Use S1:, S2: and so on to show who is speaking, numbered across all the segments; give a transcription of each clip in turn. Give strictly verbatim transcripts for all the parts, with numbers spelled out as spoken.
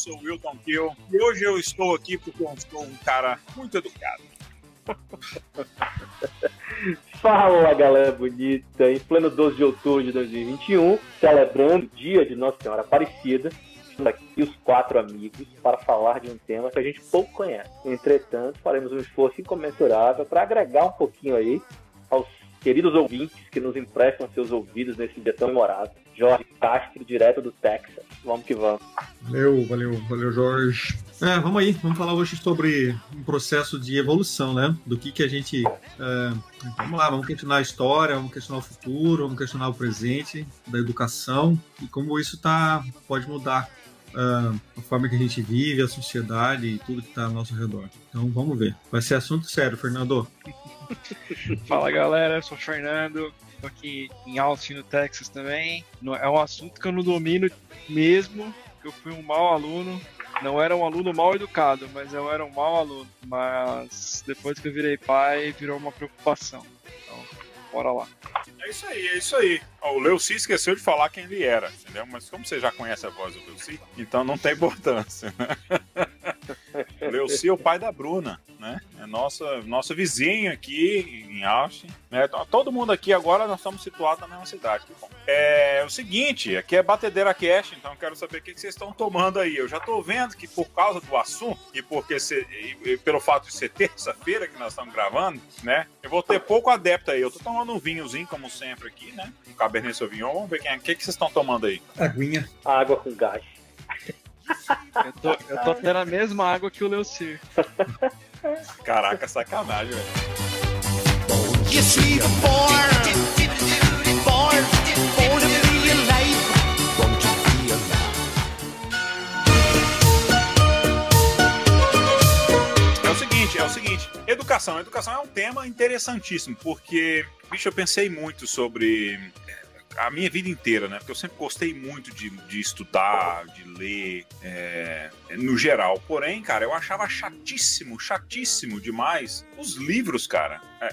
S1: sou o Wilton Kiel e hoje eu estou aqui porque eu sou um cara muito educado.
S2: Fala, galera bonita, em pleno doze de outubro de dois mil e vinte e um, celebrando o dia de Nossa Senhora Aparecida, estamos aqui os quatro amigos para falar de um tema que a gente pouco conhece. Entretanto, faremos um esforço incomensurável para agregar um pouquinho aí aos queridos ouvintes que nos emprestam seus ouvidos nesse dia tão memorável. Jorge Castro, direto do Texas. Vamos que vamos.
S3: Valeu, valeu, valeu, Jorge. É, vamos aí, vamos falar hoje sobre um processo de evolução, né? Do que que a gente... É, vamos lá, vamos questionar a história, vamos questionar o futuro, vamos questionar o presente da educação e como isso tá, pode mudar uh, a forma que a gente vive, a sociedade e tudo que está ao nosso redor. Então vamos ver. Vai ser assunto sério, Fernando.
S4: Fala, galera, eu sou o Fernando. Estou aqui em Austin, no Texas também. É um assunto que eu não domino mesmo, que eu fui um mau aluno. Não era um aluno mal educado, mas eu era um mau aluno. Mas depois que eu virei pai, virou uma preocupação. Então, bora lá.
S1: É isso aí, é isso aí. O Leuci esqueceu de falar quem ele era, entendeu? Mas como você já conhece a voz do Leuci, então não tem importância, né? O Leuci é o pai da Bruna, né? É nossa, nosso vizinho aqui em Austin, né? Todo mundo aqui agora, nós estamos situados na mesma cidade, que bom. É o seguinte, aqui é Batedeira Cast, então eu quero saber o que vocês estão tomando aí. Eu já tô vendo que por causa do assunto e porque se, e pelo fato de ser terça-feira que nós estamos gravando, né? Eu vou ter pouco adepto aí. Eu tô tomando um vinhozinho, como sempre aqui, né? Um Cabernet Sauvignon. Vamos ver quem é. O que, que vocês estão tomando aí?
S3: Aguinha.
S2: Água com gás.
S4: Eu tô, eu tô tendo a mesma água que o Leuci.
S1: Caraca, sacanagem, velho. É o seguinte, é o seguinte. Educação. Educação é um tema interessantíssimo, porque, bicho, eu pensei muito sobre... a minha vida inteira, né? Porque eu sempre gostei muito de, de estudar, de ler, é, no geral. Porém, cara, eu achava chatíssimo, chatíssimo demais os livros, cara. É,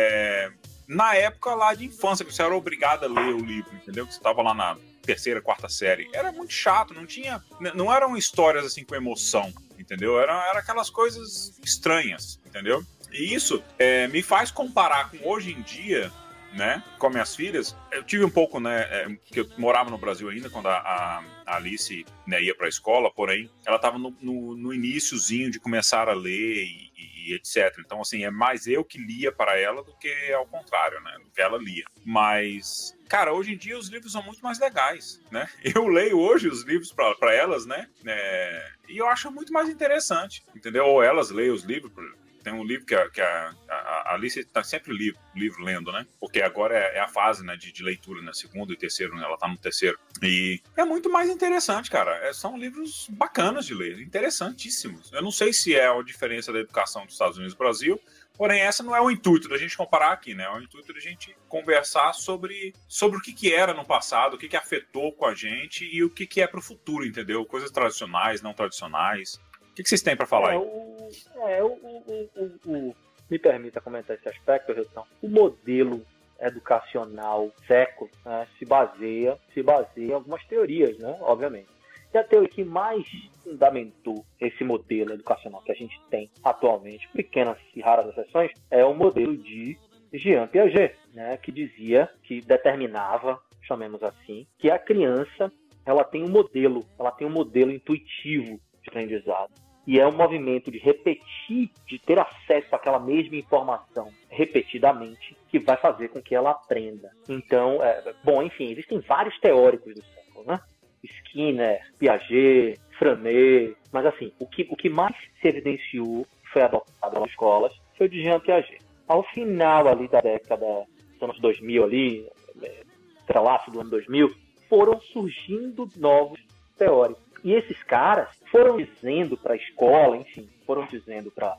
S1: é, na época lá de infância, que você era obrigado a ler o livro, entendeu? Que você tava lá na terceira, quarta série. Era muito chato, não tinha... Não eram histórias assim com emoção, entendeu? Eram era aquelas coisas estranhas, entendeu? E isso é, me faz comparar com hoje em dia... né, com minhas filhas, eu tive um pouco, né, é, que eu morava no Brasil ainda, quando a, a, a Alice, né, ia pra escola, porém, ela estava no, no, no iniciozinho de começar a ler e, e, e etcétera. Então, assim, é mais eu que lia para ela do que ao contrário, né, do que ela lia. Mas, cara, hoje em dia os livros são muito mais legais, né? Eu leio hoje os livros para elas, né, é, e eu acho muito mais interessante, entendeu? Ou elas leem os livros. Tem um livro que a, que a, a, a Alice está sempre livro, livro lendo, né? Porque agora é, é a fase, né, de, de leitura, né? Segundo e terceiro, né? Ela está no terceiro. E é muito mais interessante, cara. É, são livros bacanas de ler, interessantíssimos. Eu não sei se é a diferença da educação dos Estados Unidos e do Brasil, porém essa não é o intuito da gente comparar aqui, né? É o intuito da gente conversar sobre, sobre o que, que era no passado, o que, que afetou com a gente e o que, que é para o futuro, entendeu? Coisas tradicionais, não tradicionais. O que, que vocês têm para falar aí?
S2: É, o, é o, o, o, o, me permita comentar esse aspecto, Hilton. O modelo educacional século, né, se baseia se baseia em algumas teorias, né, obviamente. E a teoria que mais fundamentou esse modelo educacional que a gente tem atualmente, pequenas e raras exceções, é o modelo de Jean Piaget, né, que dizia, que determinava, chamemos assim, que a criança ela tem um modelo, ela tem um modelo intuitivo de aprendizado. E é um movimento de repetir, de ter acesso àquela mesma informação repetidamente, que vai fazer com que ela aprenda. Então, é, bom, enfim, existem vários teóricos do século, né? Skinner, Piaget, Freinet, mas assim, o que, o que mais se evidenciou, foi adotado nas escolas, foi o de Jean Piaget. Ao final ali da década, dos anos dois mil ali, entrelaço do ano dois mil, foram surgindo novos teóricos. E esses caras foram dizendo para a escola, enfim, foram dizendo para...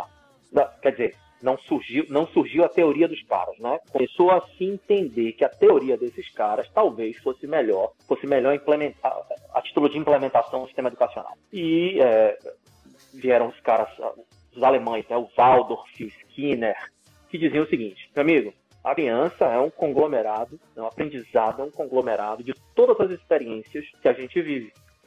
S2: Quer dizer, não surgiu, não surgiu a teoria dos caras, né? Começou a se entender que a teoria desses caras talvez fosse melhor, fosse melhor implementar, a título de implementação do sistema educacional. E é, vieram os caras, os alemães, né? O Waldorf, o Skinner, que diziam o seguinte: meu amigo, a criança é um conglomerado, é um aprendizado, é um conglomerado de todas as experiências que a gente vive.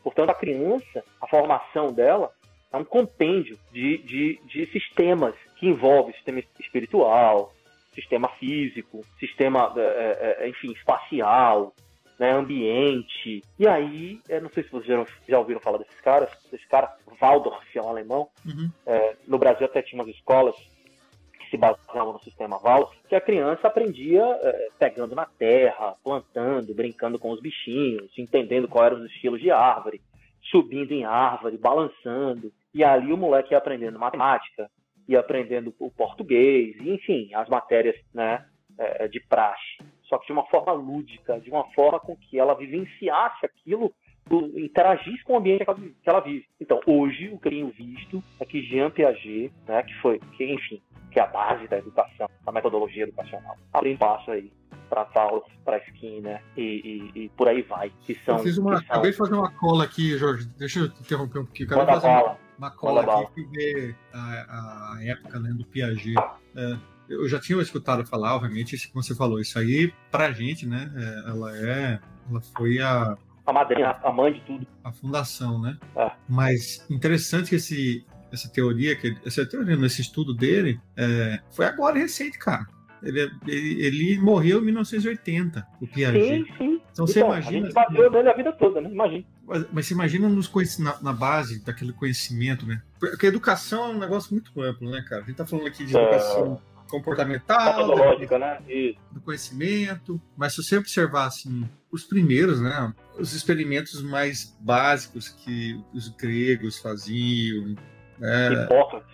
S2: Portanto, a criança, a formação dela é um compêndio de, de, de sistemas que envolve sistema espiritual, sistema físico, sistema, é, é, enfim, espacial, né, ambiente. E aí, eu não sei se vocês já, já ouviram falar desses caras, desse cara, Waldorf, é um alemão.
S3: Uhum.
S2: É, no Brasil até tinha umas escolas que se baseavam no sistema Waldorf, que a criança aprendia é, pegando na terra, plantando, brincando com os bichinhos, entendendo quais eram os estilos de árvore, subindo em árvore, balançando. E ali o moleque ia aprendendo matemática, ia aprendendo o português, e, enfim, as matérias, né, é, de praxe. Só que de uma forma lúdica, de uma forma com que ela vivenciasse aquilo, interagisse com o ambiente que ela vive. Então, hoje, o que eu tenho visto é que Jean Piaget, né, que foi, que, enfim, que é a base da educação, da metodologia educacional, abre um passo aí para Paulo, para Skinner e, e, e por aí vai. Que são,
S3: eu fiz uma,
S2: que são...
S3: acabei de fazer uma cola aqui, Jorge. Deixa eu interromper um pouquinho.
S2: Manda
S3: Acabei de fazer
S2: bala.
S3: uma, uma cola
S2: Manda
S3: aqui e ver a, a época, né, do Piaget. É, eu já tinha escutado falar, obviamente, isso que você falou. Isso aí, pra gente, né, é, ela é, ela foi a
S2: a madrinha, a mãe de tudo.
S3: A fundação, né?
S2: É.
S3: Mas interessante que esse, essa teoria, que essa teoria nesse estudo dele, é, foi agora recente, cara. Ele, ele, ele morreu em mil novecentos e oitenta, o Piaget.
S2: Sim, sim.
S3: Então você
S2: então,
S3: imagina.
S2: A gente bateu nele a vida toda, né? Imagina.
S3: Mas, mas você imagina nos, na, na base daquele conhecimento, né? Porque a educação é um negócio muito amplo, né, cara? A gente tá falando aqui de educação é... comportamental,
S2: metodológica, né? Isso.
S3: Do conhecimento. Mas se você observar, assim, os primeiros, né? Os experimentos mais básicos que os gregos faziam. É,
S2: Hipócrates.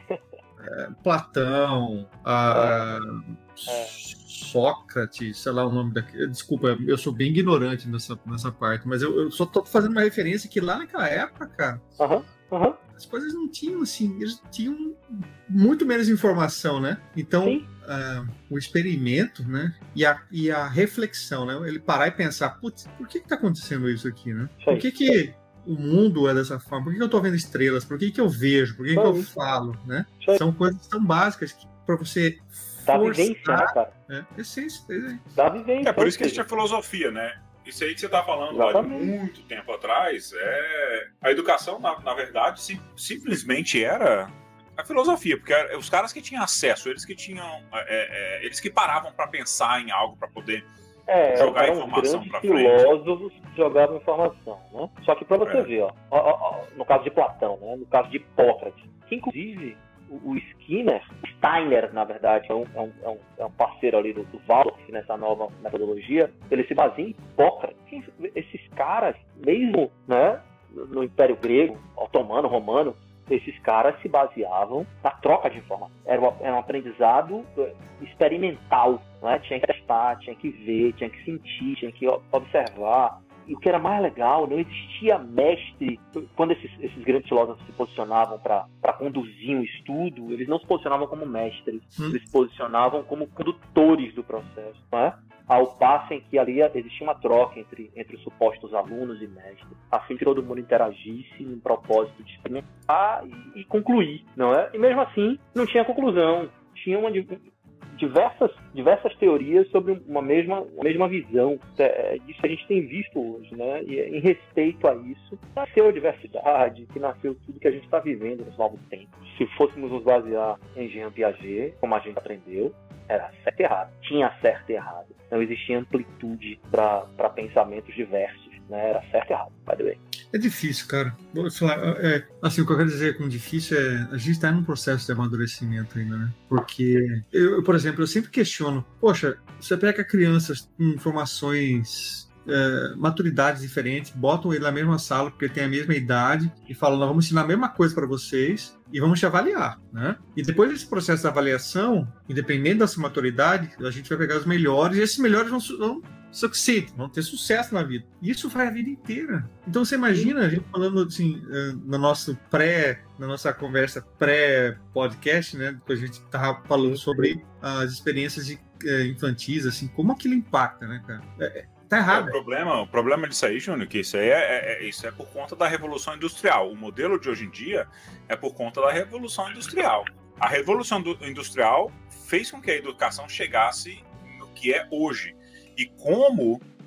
S3: É, Platão, a, é. Sócrates, sei lá o nome daquele. Desculpa, eu sou bem ignorante nessa, nessa parte, mas eu, eu só tô fazendo uma referência que lá naquela época, cara,
S2: uhum, uhum.
S3: as coisas não tinham assim, eles tinham muito menos informação, né? Então, uh, o experimento, né? E a, e a reflexão, né? Ele parar e pensar, putz, por que que tá acontecendo isso aqui, né? Por que que o mundo é dessa forma? Por que, que eu tô vendo estrelas? Por que, que eu vejo? Por que, que eu falo? Né? São coisas tão básicas que para você
S2: dá vivência, né, cara?
S3: É, essência, é.
S2: Dá vivência.
S1: É por isso que existe a filosofia, né? Isso aí que você tá falando lá de muito tempo atrás, é... a educação, na, na verdade, sim, simplesmente era a filosofia, porque os caras que tinham acesso, eles que tinham, é, é, eles que paravam para pensar em algo, para poder
S2: É,
S1: jogar
S2: eram
S1: informação para frente.
S2: Filósofos que jogavam informação, né? Só que para você é. ver, ó, ó, ó, no caso de Platão, né? No caso de Hipócrates, que inclusive o, o Skinner, Steiner, na verdade, é um, é um, é um parceiro ali do, do Waldorf nessa nova metodologia, ele se baseia em Hipócrates. Esses caras, mesmo, né, no Império Grego, Otomano, Romano, esses caras se baseavam na troca de informação. Era um, era um aprendizado experimental, né? Tinha que testar, tinha que ver, tinha que sentir, tinha que observar. E o que era mais legal, não existia mestre. Quando esses, esses grandes filósofos se posicionavam para conduzir um estudo, eles não se posicionavam como mestres, hum. eles se posicionavam como condutores do processo, né? Ao passo em que ali existia uma troca entre, entre os supostos alunos e mestres, a fim que todo mundo interagisse em um propósito de experimentar e, e concluir, não é? E mesmo assim, não tinha conclusão. Tinha uma, diversas, diversas teorias sobre uma mesma, uma mesma visão. É, disso a gente tem visto hoje, né? E em respeito a isso, nasceu a diversidade, que nasceu tudo que a gente está vivendo nos novos tempos. Se fôssemos nos basear em Jean Piaget, como a gente aprendeu, era certo e errado. Tinha certo e errado. Não existia amplitude para pensamentos diversos, né? Era certo e errado, by the way.
S3: É difícil, cara. Vou falar, é, assim, o que eu quero dizer com difícil é a gente está num processo de amadurecimento ainda, né? Porque, eu, por exemplo, eu sempre questiono, poxa, você pega crianças com informações, é, maturidades diferentes, botam ele na mesma sala porque tem a mesma idade e falam, nós vamos ensinar a mesma coisa para vocês e vamos te avaliar, né? E depois desse processo de avaliação, independente da sua maturidade, a gente vai pegar os melhores e esses melhores vão, vão succeed, vão ter sucesso na vida. E isso vai a vida inteira. Então você imagina a gente falando assim, no nosso pré, na nossa conversa pré-podcast, né? Depois a gente tava falando sobre as experiências de, é, infantis, assim, como aquilo impacta, né, cara? É, tá errado.
S1: É, o problema, o problema disso aí, Júnior, que isso aí é, é, é, isso é por conta da Revolução Industrial. O modelo de hoje em dia é por conta da Revolução Industrial. A Revolução Industrial fez com que a educação chegasse no que é hoje. E como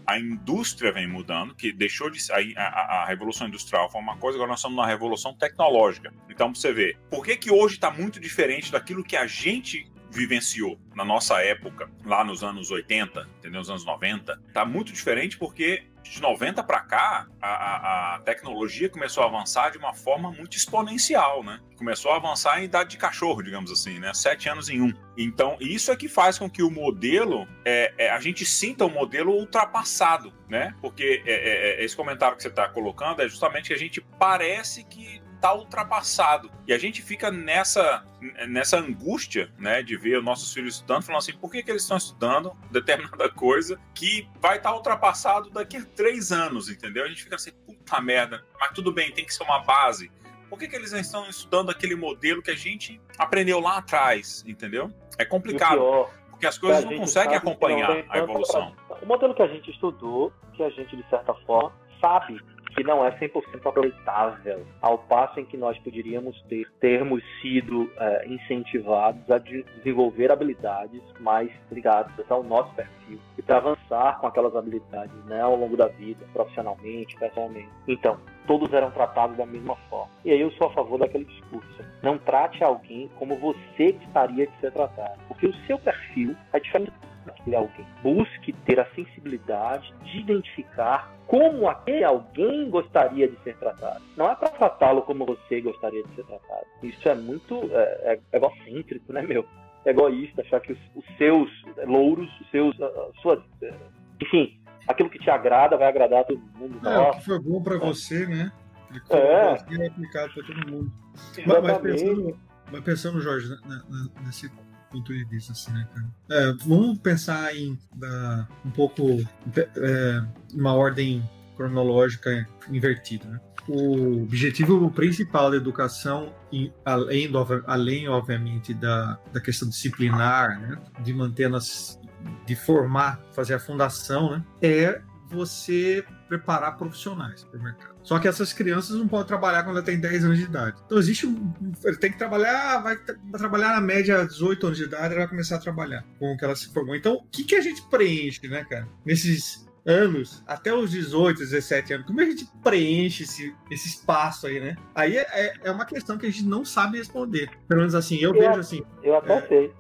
S1: a indústria vem mudando, que deixou de a, a, a revolução industrial foi uma coisa, agora nós estamos numa revolução tecnológica. Então, pra você ver, por que que hoje está muito diferente daquilo que a gente vivenciou na nossa época, lá nos anos oitenta, entendeu? Nos anos noventa, tá muito diferente porque de noventa para cá, a, a, a tecnologia começou a avançar de uma forma muito exponencial, né? Começou a avançar em idade de cachorro, digamos assim, né? Sete anos em um. Então, isso é que faz com que o modelo, é, é, a gente sinta o modelo ultrapassado, né? Porque é, é, esse comentário que você está colocando é justamente que a gente parece que está ultrapassado. E a gente fica nessa, nessa angústia, né, de ver os nossos filhos estudando, falando assim, por que que eles estão estudando determinada coisa que vai estar tá ultrapassado daqui a três anos, entendeu? A gente fica assim, puta merda, mas tudo bem, tem que ser uma base. Por que que eles estão estudando aquele modelo que a gente aprendeu lá atrás, entendeu? É complicado,
S2: pior,
S1: porque as coisas não conseguem acompanhar a evolução.
S2: O modelo que a gente estudou, que a gente, de certa forma, sabe que não é cem por cento aproveitável, ao passo em que nós poderíamos ter termos sido é, incentivados a de desenvolver habilidades mais ligadas ao nosso perfil e para avançar com aquelas habilidades, né, ao longo da vida, profissionalmente, pessoalmente. Então, todos eram tratados da mesma forma. E aí eu sou a favor daquele discurso. Não trate alguém como você gostaria de ser tratado, porque o seu perfil é diferente daquele alguém. Busque ter a sensibilidade de identificar como aquele alguém gostaria de ser tratado. Não é para tratá-lo como você gostaria de ser tratado. Isso é muito é, é egocêntrico, né, meu? É egoísta achar que os, os seus louros, os seus, uh, suas, uh, enfim, aquilo que te agrada vai agradar a todo mundo.
S3: É, o que foi bom para você, né? O que foi
S2: é.
S3: bom é aplicado para todo mundo. Mas, mas, pensando, mas pensando, Jorge, na, na, nesse ponto de vista, assim, né, cara? É, vamos pensar em da, um pouco é, uma ordem cronológica invertida, né? O objetivo principal da educação, além, do, além obviamente, da, da questão disciplinar, né, de manter nas, de formar, fazer a fundação, né, é você preparar profissionais para o mercado. Só que essas crianças não podem trabalhar quando ela tem dez anos de idade. Então existe um... Ele tem que trabalhar, vai trabalhar na média dezoito anos de idade, ela vai começar a trabalhar com o que ela se formou. Então, o que, que a gente preenche, né, cara? Nesses anos, até os dezoito, dezessete anos, como a gente preenche esse, esse espaço aí, né? Aí é, é uma questão que a gente não sabe responder. Pelo menos assim, eu, eu vejo assim...
S2: Eu até
S3: é...
S2: sei.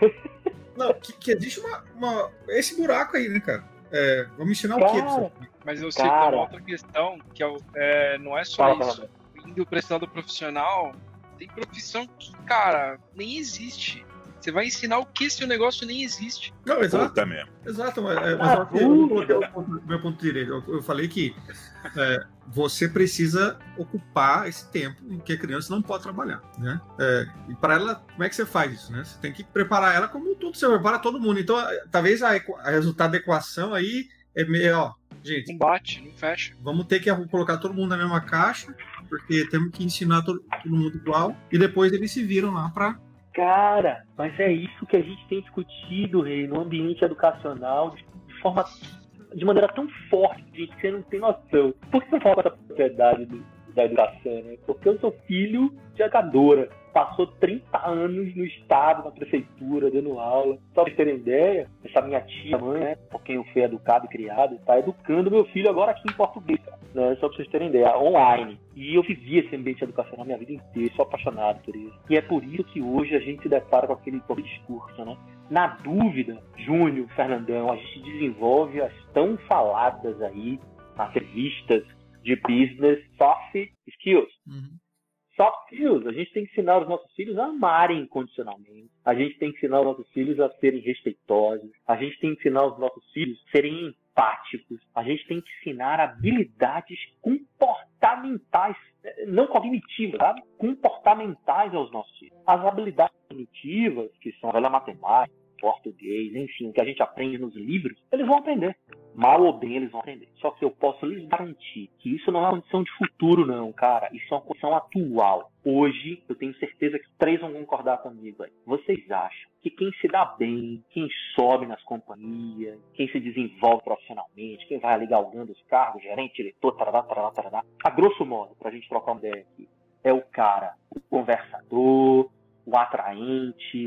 S3: Não, que, que existe uma, uma... esse buraco aí, né, cara? É, vamos ensinar
S2: cara,
S3: o quê?
S4: Mas eu sei que tem uma outra questão, que é, é, não é só
S2: cara,
S4: isso. Indo para esse lado profissional, tem profissão que, cara, nem existe. Você vai ensinar o que se o negócio nem existe.
S3: Não, exato.
S1: Puta mesmo.
S3: Exato, mas, mas ah, eu, eu não coloquei o ponto, meu ponto direito. Eu, eu falei que é, você precisa ocupar esse tempo em que a criança não pode trabalhar, né? É, e para ela, como é que você faz isso, né? Você tem que preparar ela como tudo, você prepara todo mundo. Então, talvez a, a resultado da equação aí é meio, ó, gente...
S4: Não bate, não fecha.
S3: Vamos ter que colocar todo mundo na mesma caixa, porque temos que ensinar todo, todo mundo igual, e depois eles se viram lá para...
S2: Cara, mas é isso que a gente tem discutido, Rei, no ambiente educacional, de, de forma, de maneira tão forte, gente, que você não tem noção. Por que eu falo com essa propriedade do, da educação, né? Porque eu sou filho de educadora. Passou trinta anos no estado, na prefeitura, dando aula. Só pra vocês terem ideia, essa minha tia, mãe, né, por quem eu fui educado e criado, está educando meu filho agora aqui em português, cara, né? Só pra vocês terem ideia, online. E eu vivi esse ambiente educacional a minha vida inteira, sou apaixonado por isso. E é por isso que hoje a gente se depara com aquele, com aquele discurso, né? Na dúvida, Júnior, Fernandão, a gente desenvolve as tão faladas aí, as revistas de business soft skills.
S3: Uhum.
S2: Soft skills. A gente tem que ensinar os nossos filhos a amarem incondicionalmente. A gente tem que ensinar os nossos filhos a serem respeitosos. A gente tem que ensinar os nossos filhos a serem empáticos. A gente tem que ensinar habilidades comportamentais, não cognitivas, sabe? Comportamentais aos nossos filhos. As habilidades cognitivas, que são a matemática, português, enfim, o que a gente aprende nos livros, eles vão aprender. Mal ou bem, eles vão aprender. Só que eu posso lhes garantir que isso não é uma condição de futuro, não, cara. Isso é uma condição atual. Hoje, eu tenho certeza que três vão concordar comigo aí. Vocês acham que quem se dá bem, quem sobe nas companhias, quem se desenvolve profissionalmente, quem vai ali galgando os cargos, gerente, diretor, tarará, tarará, tarará, a grosso modo, pra gente trocar uma ideia aqui, é o cara, o conversador, o atraente,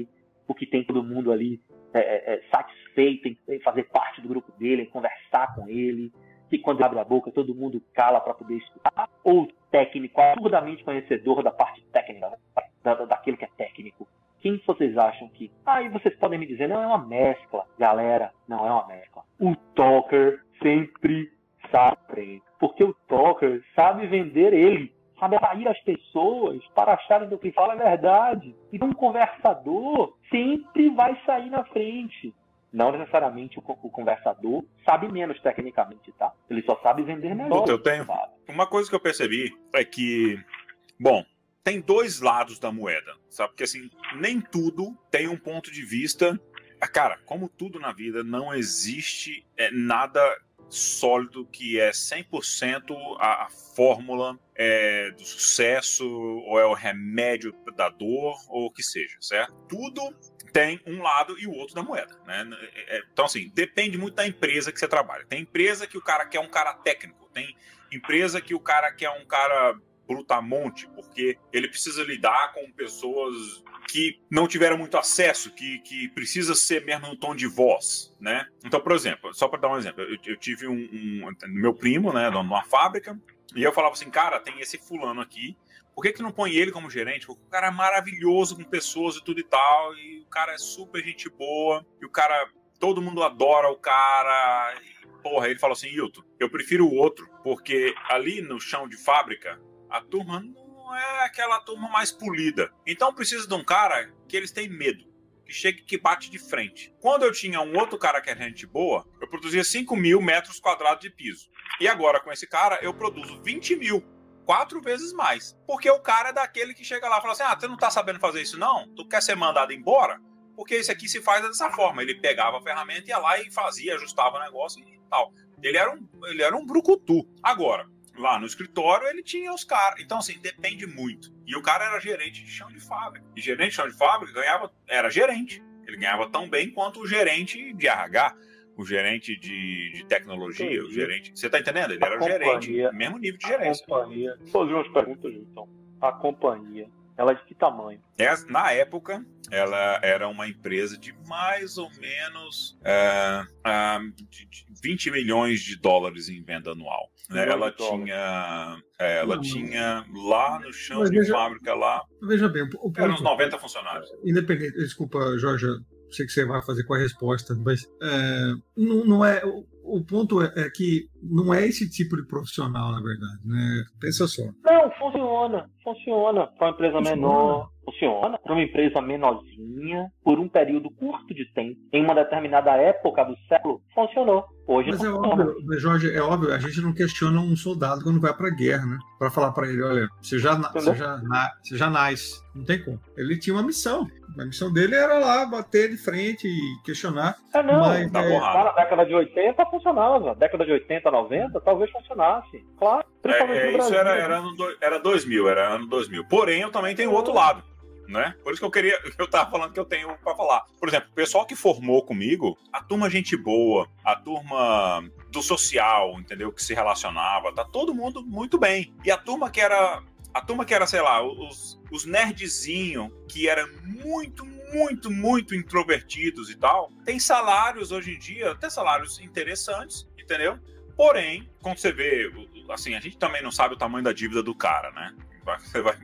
S2: porque tem todo mundo ali é, é, satisfeito em, em fazer parte do grupo dele, em conversar com ele, que quando ele abre a boca todo mundo cala para poder escutar, ou técnico, absurdamente conhecedor da parte técnica, da, daquilo que é técnico. Quem vocês acham que... Aí ah, vocês podem me dizer, não, é uma mescla. Galera, não é uma mescla. O talker sempre sabe, porque o talker sabe vender ele, sabe atrair as pessoas para acharem que o que fala é verdade. Então um conversador sempre vai sair na frente. Não necessariamente o, o conversador sabe menos tecnicamente, tá? Ele só sabe vender melhor.
S1: Puta, eu tenho... Uma coisa que eu percebi é que... Bom... Tem dois lados da moeda, sabe? Porque, assim, nem tudo tem um ponto de vista... Cara, como tudo na vida, não existe é, nada sólido que é cem por cento a, a fórmula é, do sucesso, ou é o remédio da dor, ou o que seja, certo? Tudo tem um lado e o outro da moeda, né? Então, assim, depende muito da empresa que você trabalha. Tem empresa que o cara quer um cara técnico, tem empresa que o cara quer um cara... brutamonte, porque ele precisa lidar com pessoas que não tiveram muito acesso, que, que precisa ser mesmo no tom de voz, né? Então, por exemplo, só para dar um exemplo, eu, eu tive um, um meu primo, né, numa fábrica, e eu falava assim, cara, tem esse fulano aqui, por que que não põe ele como gerente? Porque o cara é maravilhoso com pessoas e tudo e tal, e o cara é super gente boa, e o cara, todo mundo adora o cara, e, porra, ele falou assim, Hilton, eu prefiro o outro, porque ali no chão de fábrica, a turma não é aquela turma mais polida. Então precisa de um cara que eles têm medo, que chega e que bate de frente. Quando eu tinha um outro cara que era gente boa, eu produzia cinco mil metros quadrados de piso. E agora com esse cara eu produzo vinte mil, quatro vezes mais. Porque o cara é daquele que chega lá e fala assim, ah, você não tá sabendo fazer isso não? Tu quer ser mandado embora? Porque esse aqui se faz dessa forma. Ele pegava a ferramenta, ia lá e fazia, ajustava o negócio e tal. Ele era um, ele era um brucutu. Agora, lá no escritório, ele tinha os caras. Então, assim, depende muito. E o cara era gerente de chão de fábrica. E gerente de chão de fábrica ganhava, era gerente. Ele ganhava tão bem quanto o gerente de R H, o gerente de, de tecnologia, Entendi. o gerente... Você tá entendendo? Ele era o gerente, mesmo nível de gerência.
S2: A companhia... Vou fazer umas perguntas, então. A companhia, ela é de que tamanho?
S1: Essa, na época, ela era uma empresa de mais ou menos uh, uh, de, de vinte milhões de dólares em venda anual. Né? Ela tinha, é, ela não, tinha lá no chão de veja, fábrica lá.
S3: Veja bem, o ponto,
S1: eram uns noventa funcionários.
S3: Independente, desculpa, Jorge, sei que você vai fazer com a resposta, mas é, não, não é. O, o ponto é, é que não é esse tipo de profissional, na verdade, né? Pensa só.
S2: Não, funciona, funciona para uma empresa funciona. menor. Funciona para uma empresa menorzinha, por um período curto de tempo, em uma determinada época do século, funcionou. Hoje
S3: Mas
S2: não
S3: é
S2: funciona.
S3: óbvio, Jorge, é óbvio, a gente não questiona um soldado quando vai para a guerra, né? Para falar para ele, olha, você já, você, já, você já nasce, não tem como. Ele tinha uma missão. A missão dele era lá bater de frente e questionar.
S2: É, não,
S3: mas,
S2: tá
S3: é...
S2: na década de oitenta funcionava. Década de oitenta, noventa, talvez funcionasse. Claro.
S1: É, é, isso era, era, ano do, era dois mil, era ano dois mil. Porém, eu também tenho o outro lado. Né? Por isso que eu queria, eu tava falando que eu tenho para falar. Por exemplo, o pessoal que formou comigo, a turma gente boa, a turma do social, entendeu? Que se relacionava, tá todo mundo muito bem. E a turma que era, a turma que era, sei lá, os, os nerdzinhos, que eram muito, muito, muito introvertidos e tal, tem salários hoje em dia, até salários interessantes, entendeu? Porém, quando você vê, assim, a gente também não sabe o tamanho da dívida do cara, né? Você, vai,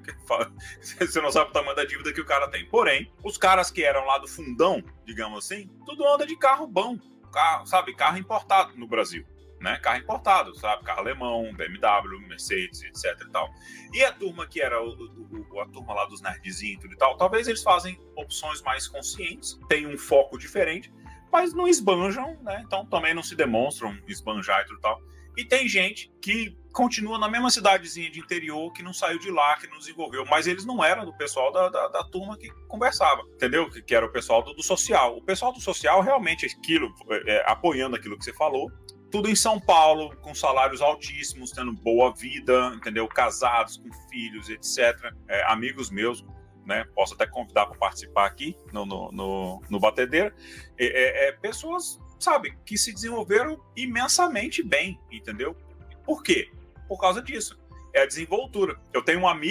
S1: você não sabe o tamanho da dívida que o cara tem. Porém, os caras que eram lá do fundão, digamos assim, tudo anda de carro bom. Carro, sabe? Carro importado no Brasil. Né? Carro importado, sabe? Carro alemão, B M W, Mercedes, etc e tal. E a turma que era o, o, a turma lá dos nerdzinhos e tal, talvez eles fazem opções mais conscientes, têm um foco diferente, mas não esbanjam, né? Então também não se demonstram esbanjar e tudo tal. E tem gente que continua na mesma cidadezinha de interior, que não saiu de lá, que não desenvolveu, mas eles não eram do pessoal da, da, da turma que conversava, entendeu? Que, que era o pessoal do, do social. O pessoal do social realmente, aquilo, é, apoiando aquilo que você falou, tudo em São Paulo, com salários altíssimos, tendo boa vida, entendeu? Casados, com filhos, etcétera. É, amigos meus, né? Posso até convidar para participar aqui no, no, no, no Batedeira. É, é, é, pessoas, sabe, que se desenvolveram imensamente bem, entendeu? Por quê? Por causa disso. É a desenvoltura. Eu tenho um amigo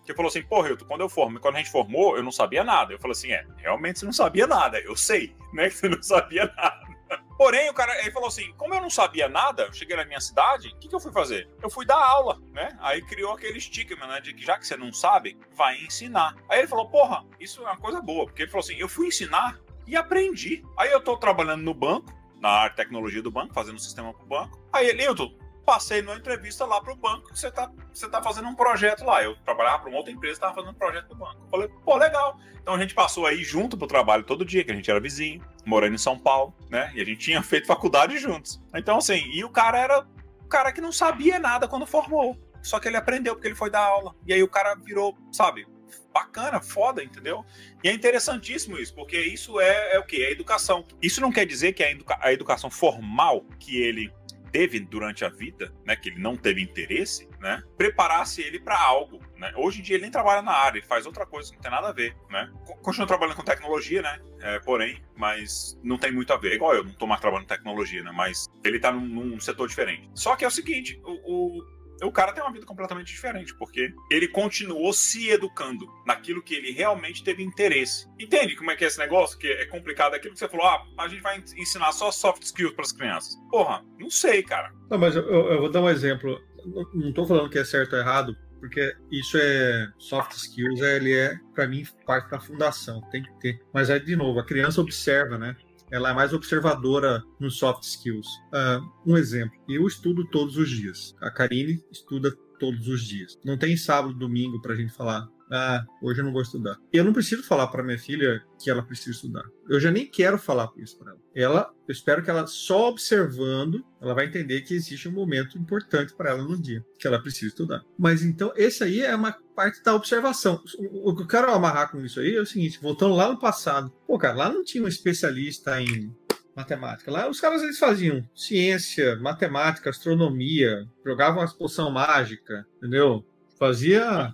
S1: que falou assim, pô, Hilton, quando eu formei, quando a gente formou, eu não sabia nada. Eu falei assim, é, realmente você não sabia nada, eu sei, né, que você não sabia nada. Porém, o cara, ele falou assim, como eu não sabia nada, eu cheguei na minha cidade, o que, que eu fui fazer? Eu fui dar aula, né? Aí criou aquele estigma, né, de que já que você não sabe, vai ensinar. Aí ele falou, porra, isso é uma coisa boa, porque ele falou assim, eu fui ensinar e aprendi. Aí eu tô trabalhando no banco, na área de tecnologia do banco, fazendo um sistema pro banco. Aí ele, Hilton, passei numa entrevista lá pro banco, que você tá, você tá fazendo um projeto lá. Eu trabalhava para uma outra empresa, tava fazendo um projeto pro banco. Eu falei, pô, legal. Então a gente passou aí junto pro trabalho todo dia, que a gente era vizinho, morando em São Paulo, né? E a gente tinha feito faculdade juntos. Então, assim, e o cara era o cara que não sabia nada quando formou. Só que ele aprendeu porque ele foi dar aula. E aí o cara virou, sabe, bacana, foda, entendeu? E é interessantíssimo isso, porque isso é, é o quê? É a educação. Isso não quer dizer que a, educa- a educação formal que ele teve durante a vida, né, que ele não teve interesse, né, preparasse ele para algo, né? Hoje em dia ele nem trabalha na área, ele faz outra coisa que não tem nada a ver, né? Continua trabalhando com tecnologia, né? É, porém, mas não tem muito a ver. Igual eu, não tô mais trabalhando em tecnologia, né? Mas ele tá num, num setor diferente. Só que é o seguinte, o, o o cara tem uma vida completamente diferente, porque ele continuou se educando naquilo que ele realmente teve interesse. Entende como é que é esse negócio? Que é complicado. Aquilo que você falou, ah, a gente vai ensinar só soft skills para as crianças. Porra, não sei, cara.
S3: Não, mas eu, eu vou dar um exemplo. Não tô falando que é certo ou errado, porque isso é soft skills, ele é, para mim, parte da fundação, tem que ter. Mas é, de novo, a criança observa, né? Ela é mais observadora nos soft skills. Uh, um exemplo, eu estudo todos os dias. A Karine estuda todos os dias. Não tem sábado, domingo pra gente falar, ah, hoje eu não vou estudar. Eu não preciso falar pra minha filha que ela precisa estudar. Eu já nem quero falar isso pra ela. Ela, eu espero que ela, só observando, ela vai entender que existe um momento importante para ela no dia, que ela precisa estudar. Mas então, esse aí é uma parte da observação. O que eu quero amarrar com isso aí é o seguinte, voltando lá no passado. Pô, cara, lá não tinha um especialista em matemática. Lá os caras, eles faziam ciência, matemática, astronomia, jogavam uma poção mágica, entendeu? Fazia...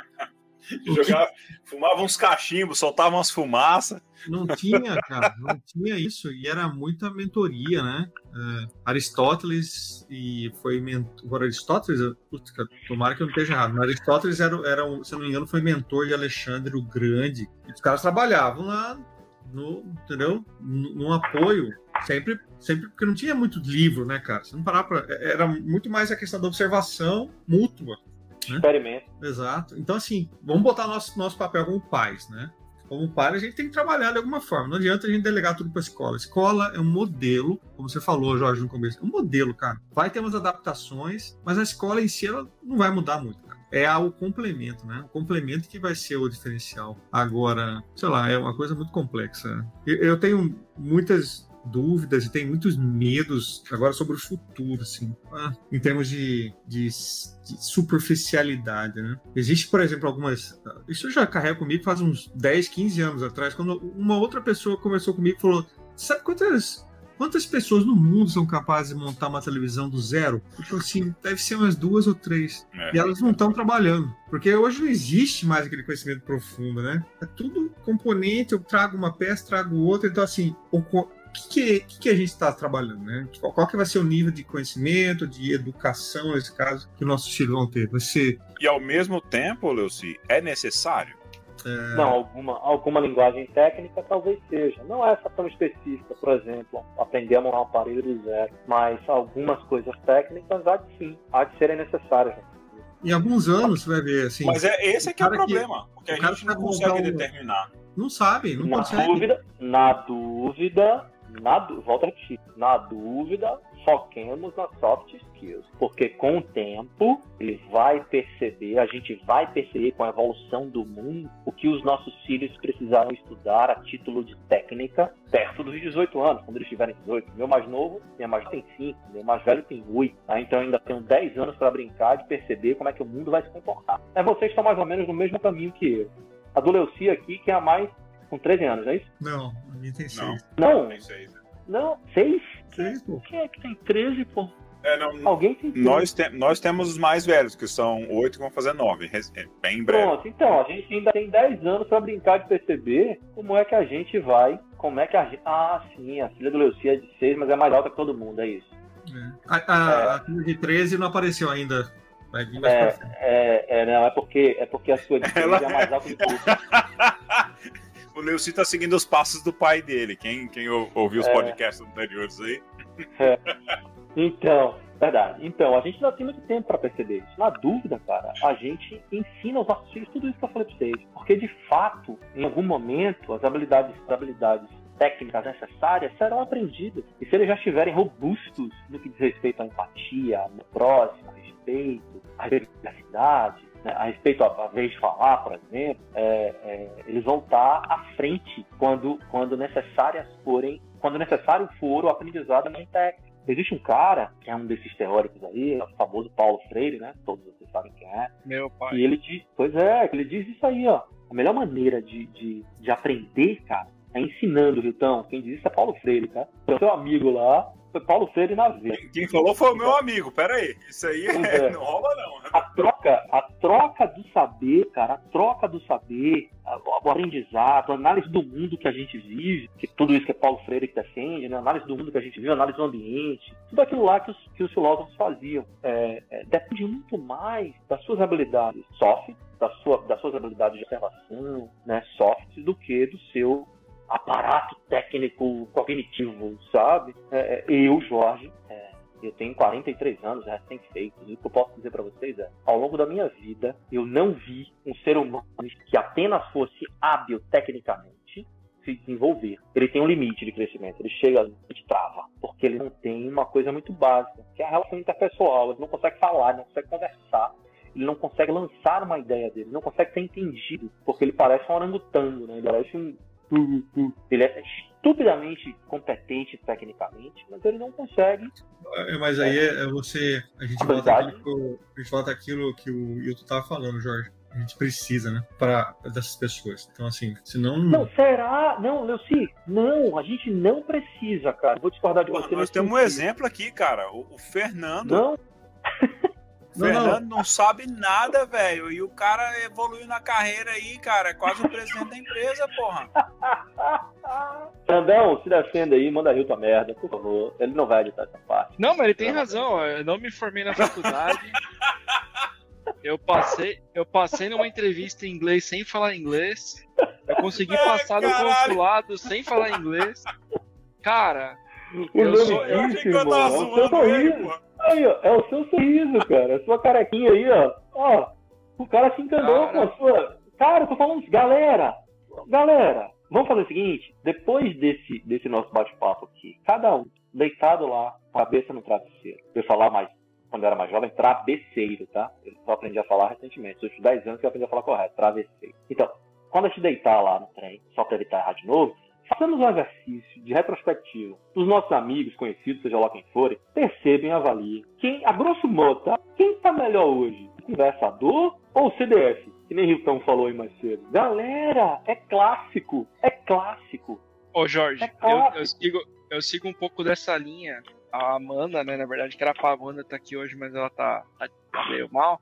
S1: Jogava, fumava uns cachimbos, soltava umas fumaças.
S3: Não tinha, cara, não tinha isso. E era muita mentoria, né? É, Aristóteles e foi mentor. Aristóteles, putz, tomara que eu não esteja errado, mas Aristóteles era, era um, se não me engano, foi mentor de Alexandre o Grande. E os caras trabalhavam lá no, entendeu? Num apoio. Sempre, sempre, porque não tinha muito livro, né, cara? Você não parava pra, era muito mais a questão da observação mútua. Né?
S2: Experimento.
S3: Exato. Então, assim, vamos botar nosso, nosso papel como pais, né? Como pai, a gente tem que trabalhar de alguma forma. Não adianta a gente delegar tudo para a escola. A escola é um modelo, como você falou, Jorge, no começo. É um modelo, cara. Vai ter umas adaptações, mas a escola em si, ela não vai mudar muito, cara. É o complemento, né? O complemento que vai ser o diferencial. Agora, sei lá, é uma coisa muito complexa. Eu, eu tenho muitas dúvidas e tem muitos medos agora sobre o futuro, assim, ah, em termos de, de, de superficialidade, né? Existe, por exemplo, algumas... Isso eu já carrego comigo faz uns dez, quinze anos atrás, quando uma outra pessoa conversou comigo e falou, sabe quantas, quantas pessoas no mundo são capazes de montar uma televisão do zero? Eu falei assim, deve ser umas duas ou três. É. E elas não estão trabalhando. Porque hoje não existe mais aquele conhecimento profundo, né? É tudo componente, eu trago uma peça, trago outra, então assim... O, O que, que, que a gente está trabalhando, né? Qual, qual que vai ser o nível de conhecimento, de educação, nesse caso, que nossos filhos vão ter? Vai ser...
S1: E ao mesmo tempo, Leuci, é necessário?
S2: É... Não, alguma, alguma linguagem técnica talvez seja. Não essa tão específica, por exemplo, aprender a montar um aparelho do zero. Mas algumas coisas técnicas há de sim, há de serem necessárias.
S3: Em alguns anos você vai ver assim.
S1: Mas é esse é que é o problema, que, porque a gente não consegue
S3: um...
S1: determinar.
S3: Não sabe, não
S2: na
S3: consegue.
S2: Dúvida, na dúvida, na dúvida, volta a repetir, na dúvida, foquemos nas soft skills, porque com o tempo ele vai perceber, a gente vai perceber com a evolução do mundo o que os nossos filhos precisaram estudar a título de técnica perto dos dezoito anos, quando eles tiverem dezoito. Meu mais novo, minha mais tem cinco, meu mais velho tem oito, tá? Então eu ainda tenho dez anos para brincar de perceber como é que o mundo vai se comportar. É, vocês estão mais ou menos no mesmo caminho que eu. A do Leuci aqui, que é a mais com treze anos, não é isso?
S3: Não, a minha tem seis.
S2: Não,
S1: tem seis.
S2: Não, seis?
S3: seis, pô.
S2: Quem é que tem treze, pô?
S1: É, não,
S2: Alguém tem treze.
S1: Nós, te, nós temos os mais velhos, que são oito que vão fazer nove, bem em breve.
S2: Pronto, então, a gente ainda tem dez anos para brincar de perceber como é que a gente vai, como é que a gente... Ah, sim, a filha do Leuci é de seis, mas é mais alta que todo mundo, é isso.
S3: É. A, a, é. a filha de treze não apareceu ainda Vai vir mais
S2: É,
S3: pra frente.
S2: é, é, não, é porque, é porque a sua de
S1: Ela-
S2: é mais alta do que isso.
S1: O Leuci tá seguindo os passos do pai dele. Quem, quem ou- ouviu os
S2: É.
S1: podcasts anteriores aí?
S2: Então, verdade. Então, a gente não tem muito tempo para perceber isso. Na dúvida, cara, a gente ensina aos nossos filhos tudo isso que eu falei para vocês. Porque, de fato, em algum momento, as habilidades, as habilidades técnicas necessárias serão aprendidas. E se eles já estiverem robustos no que diz respeito à empatia, ao próximo, a respeito, à diversidade, né, a respeito à vez de falar, por exemplo, é, é, eles vão estar à frente quando, quando necessárias forem, quando necessário for o aprendizado na técnica. Existe um cara, que é um desses teóricos aí, o famoso Paulo Freire, né? Todos vocês sabem quem é.
S4: Meu pai.
S2: E ele diz, pois é, ele diz isso aí, ó. A melhor maneira de, de, de aprender, cara, é ensinando, Rilton. Quem diz isso é Paulo Freire, tá? O seu amigo lá foi Paulo Freire na veia.
S1: Quem falou foi o meu amigo. Pera aí. Isso aí
S2: Pois
S1: é-
S2: é.
S1: não rola, não.
S2: A troca, a troca do saber, cara, a troca do saber, a- o aprendizado, a análise do mundo que a gente vive, que tudo isso que é Paulo Freire que defende, né? A análise do mundo que a gente vive, a análise do ambiente, tudo aquilo lá que os, que os filósofos faziam. É, é, depende muito mais das suas habilidades soft, da sua, das suas habilidades de observação, né, soft, do que do seu aparato técnico cognitivo, sabe? É, é, eu, Jorge, é, eu tenho quarenta e três anos, recém-feitos, e o que eu posso dizer para vocês é, ao longo da minha vida, eu não vi um ser humano que apenas fosse hábil tecnicamente se desenvolver. Ele tem um limite de crescimento, ele chega e trava, porque ele não tem uma coisa muito básica, que é a relação interpessoal, ele não consegue falar, ele não consegue conversar, ele não consegue lançar uma ideia dele, ele não consegue ser entendido, porque ele parece um orangotango, né? Ele parece um... Ele é estupidamente competente tecnicamente, mas ele não consegue.
S3: É, mas aí é, é você. A gente
S2: A
S3: volta
S2: verdade-
S3: àquilo que o- a gente volta àquilo que o Hilton estava falando, Jorge. A gente precisa, né? Pra, dessas pessoas. Então, assim, senão.
S2: Não, será? Não, Leuci, não, a gente não precisa, cara. Vou discordar de
S1: Pô,
S2: você.
S1: nós
S2: nesse
S1: temos um
S2: sentido.
S1: exemplo aqui, cara. O, o Fernando.
S2: Não,
S1: O Fernando não sabe nada, velho. E o cara evoluiu na carreira aí, cara. É quase o presidente da empresa, porra.
S2: Fernandão, se defenda aí, manda Rio tua merda, por favor. Ele não vai editar essa parte.
S4: Não, mas ele tem razão. ó, Eu não me formei na faculdade. Eu passei, eu passei numa entrevista em inglês sem falar inglês. Eu consegui passar no
S1: caralho.
S4: consulado sem falar inglês. Cara,
S2: O
S4: Eu
S2: nome
S4: sou-
S1: Eu achei
S2: disso,
S1: que eu tava
S2: irmão, é o seu
S1: zoando ele,
S2: sorriso.
S1: porra.
S2: Aí, ó, é o seu sorriso, cara. A sua carequinha aí, ó. Ó, o cara se enganou
S4: Cara.
S2: com a sua. Cara, eu tô falando, galera, galera, vamos fazer o seguinte: depois desse, desse nosso bate-papo aqui, cada um deitado lá, cabeça no travesseiro. Eu ia falar mais, quando eu era mais jovem, travesseiro, tá? Eu só aprendi a falar recentemente. Nos últimos dez anos que eu aprendi a falar correto, travesseiro. Então, quando a gente deitar lá no trem, só pra evitar errar de novo, façamos um exercício de retrospectiva dos nossos amigos, conhecidos, seja lá quem forem, percebem e avaliem. Quem, a grosso modo, tá? Quem tá melhor hoje? O conversador ou o C D F? Que nem Rilton falou aí mais cedo. Galera, é clássico. É clássico.
S4: ô Jorge,
S2: É
S4: eu,
S2: clássico.
S4: eu sigo, eu sigo um pouco dessa linha. A Amanda, né, na verdade, que era pra Amanda tá aqui hoje, mas ela tá, tá meio mal.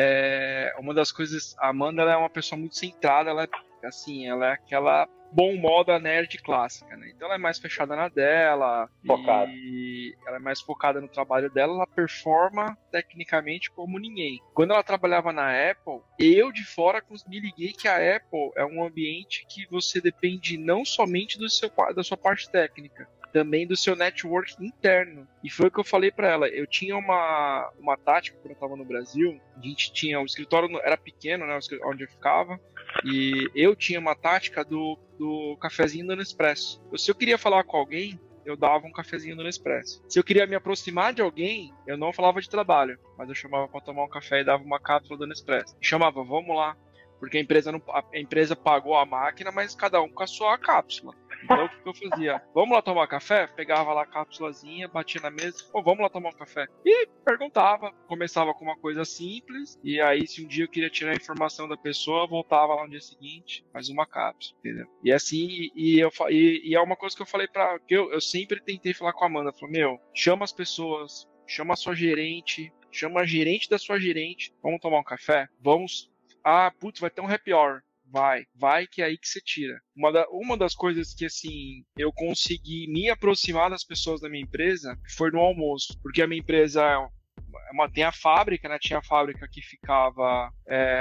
S4: É, uma das coisas, a Amanda ela é uma pessoa muito centrada, ela é, assim, ela é aquela bom moda nerd clássica, né? Então ela é mais fechada na dela,
S2: Focada.
S4: e ela é mais focada no trabalho dela, ela performa tecnicamente como ninguém. Quando ela trabalhava na Apple, eu de fora me liguei que a Apple é um ambiente que você depende não somente do seu, da sua parte técnica, também do seu network interno. E foi o que eu falei pra ela. Eu tinha uma, uma tática quando eu tava no Brasil. A gente tinha, o escritório era pequeno, né, onde eu ficava, e eu tinha uma tática do, do cafezinho do Nespresso. Se eu queria falar com alguém, eu dava um cafezinho do Nespresso. Se eu queria me aproximar de alguém, eu não falava de trabalho, mas eu chamava pra tomar um café e dava uma cápsula do Nespresso. E chamava, vamos lá. Porque a empresa, não, a empresa pagou a máquina, mas cada um com a sua cápsula. Então o que, que eu fazia? Vamos lá tomar café? Pegava lá a cápsulazinha, batia na mesa, pô, vamos lá tomar um café. E perguntava, começava com uma coisa simples, e aí se um dia eu queria tirar a informação da pessoa, voltava lá no dia seguinte, mais uma cápsula, entendeu? E assim, e, e eu, e, e é uma coisa que eu falei pra... Que eu, eu sempre tentei falar com a Amanda, falei, meu, chama as pessoas, chama a sua gerente, chama a gerente da sua gerente, vamos tomar um café? Vamos... Ah, putz, vai ter um happy hour. Vai, vai que é aí que você tira. Uma, da, uma das coisas que, assim, eu consegui me aproximar das pessoas da minha empresa foi no almoço. Porque a minha empresa uma, tem a fábrica, né? Tinha a fábrica que ficava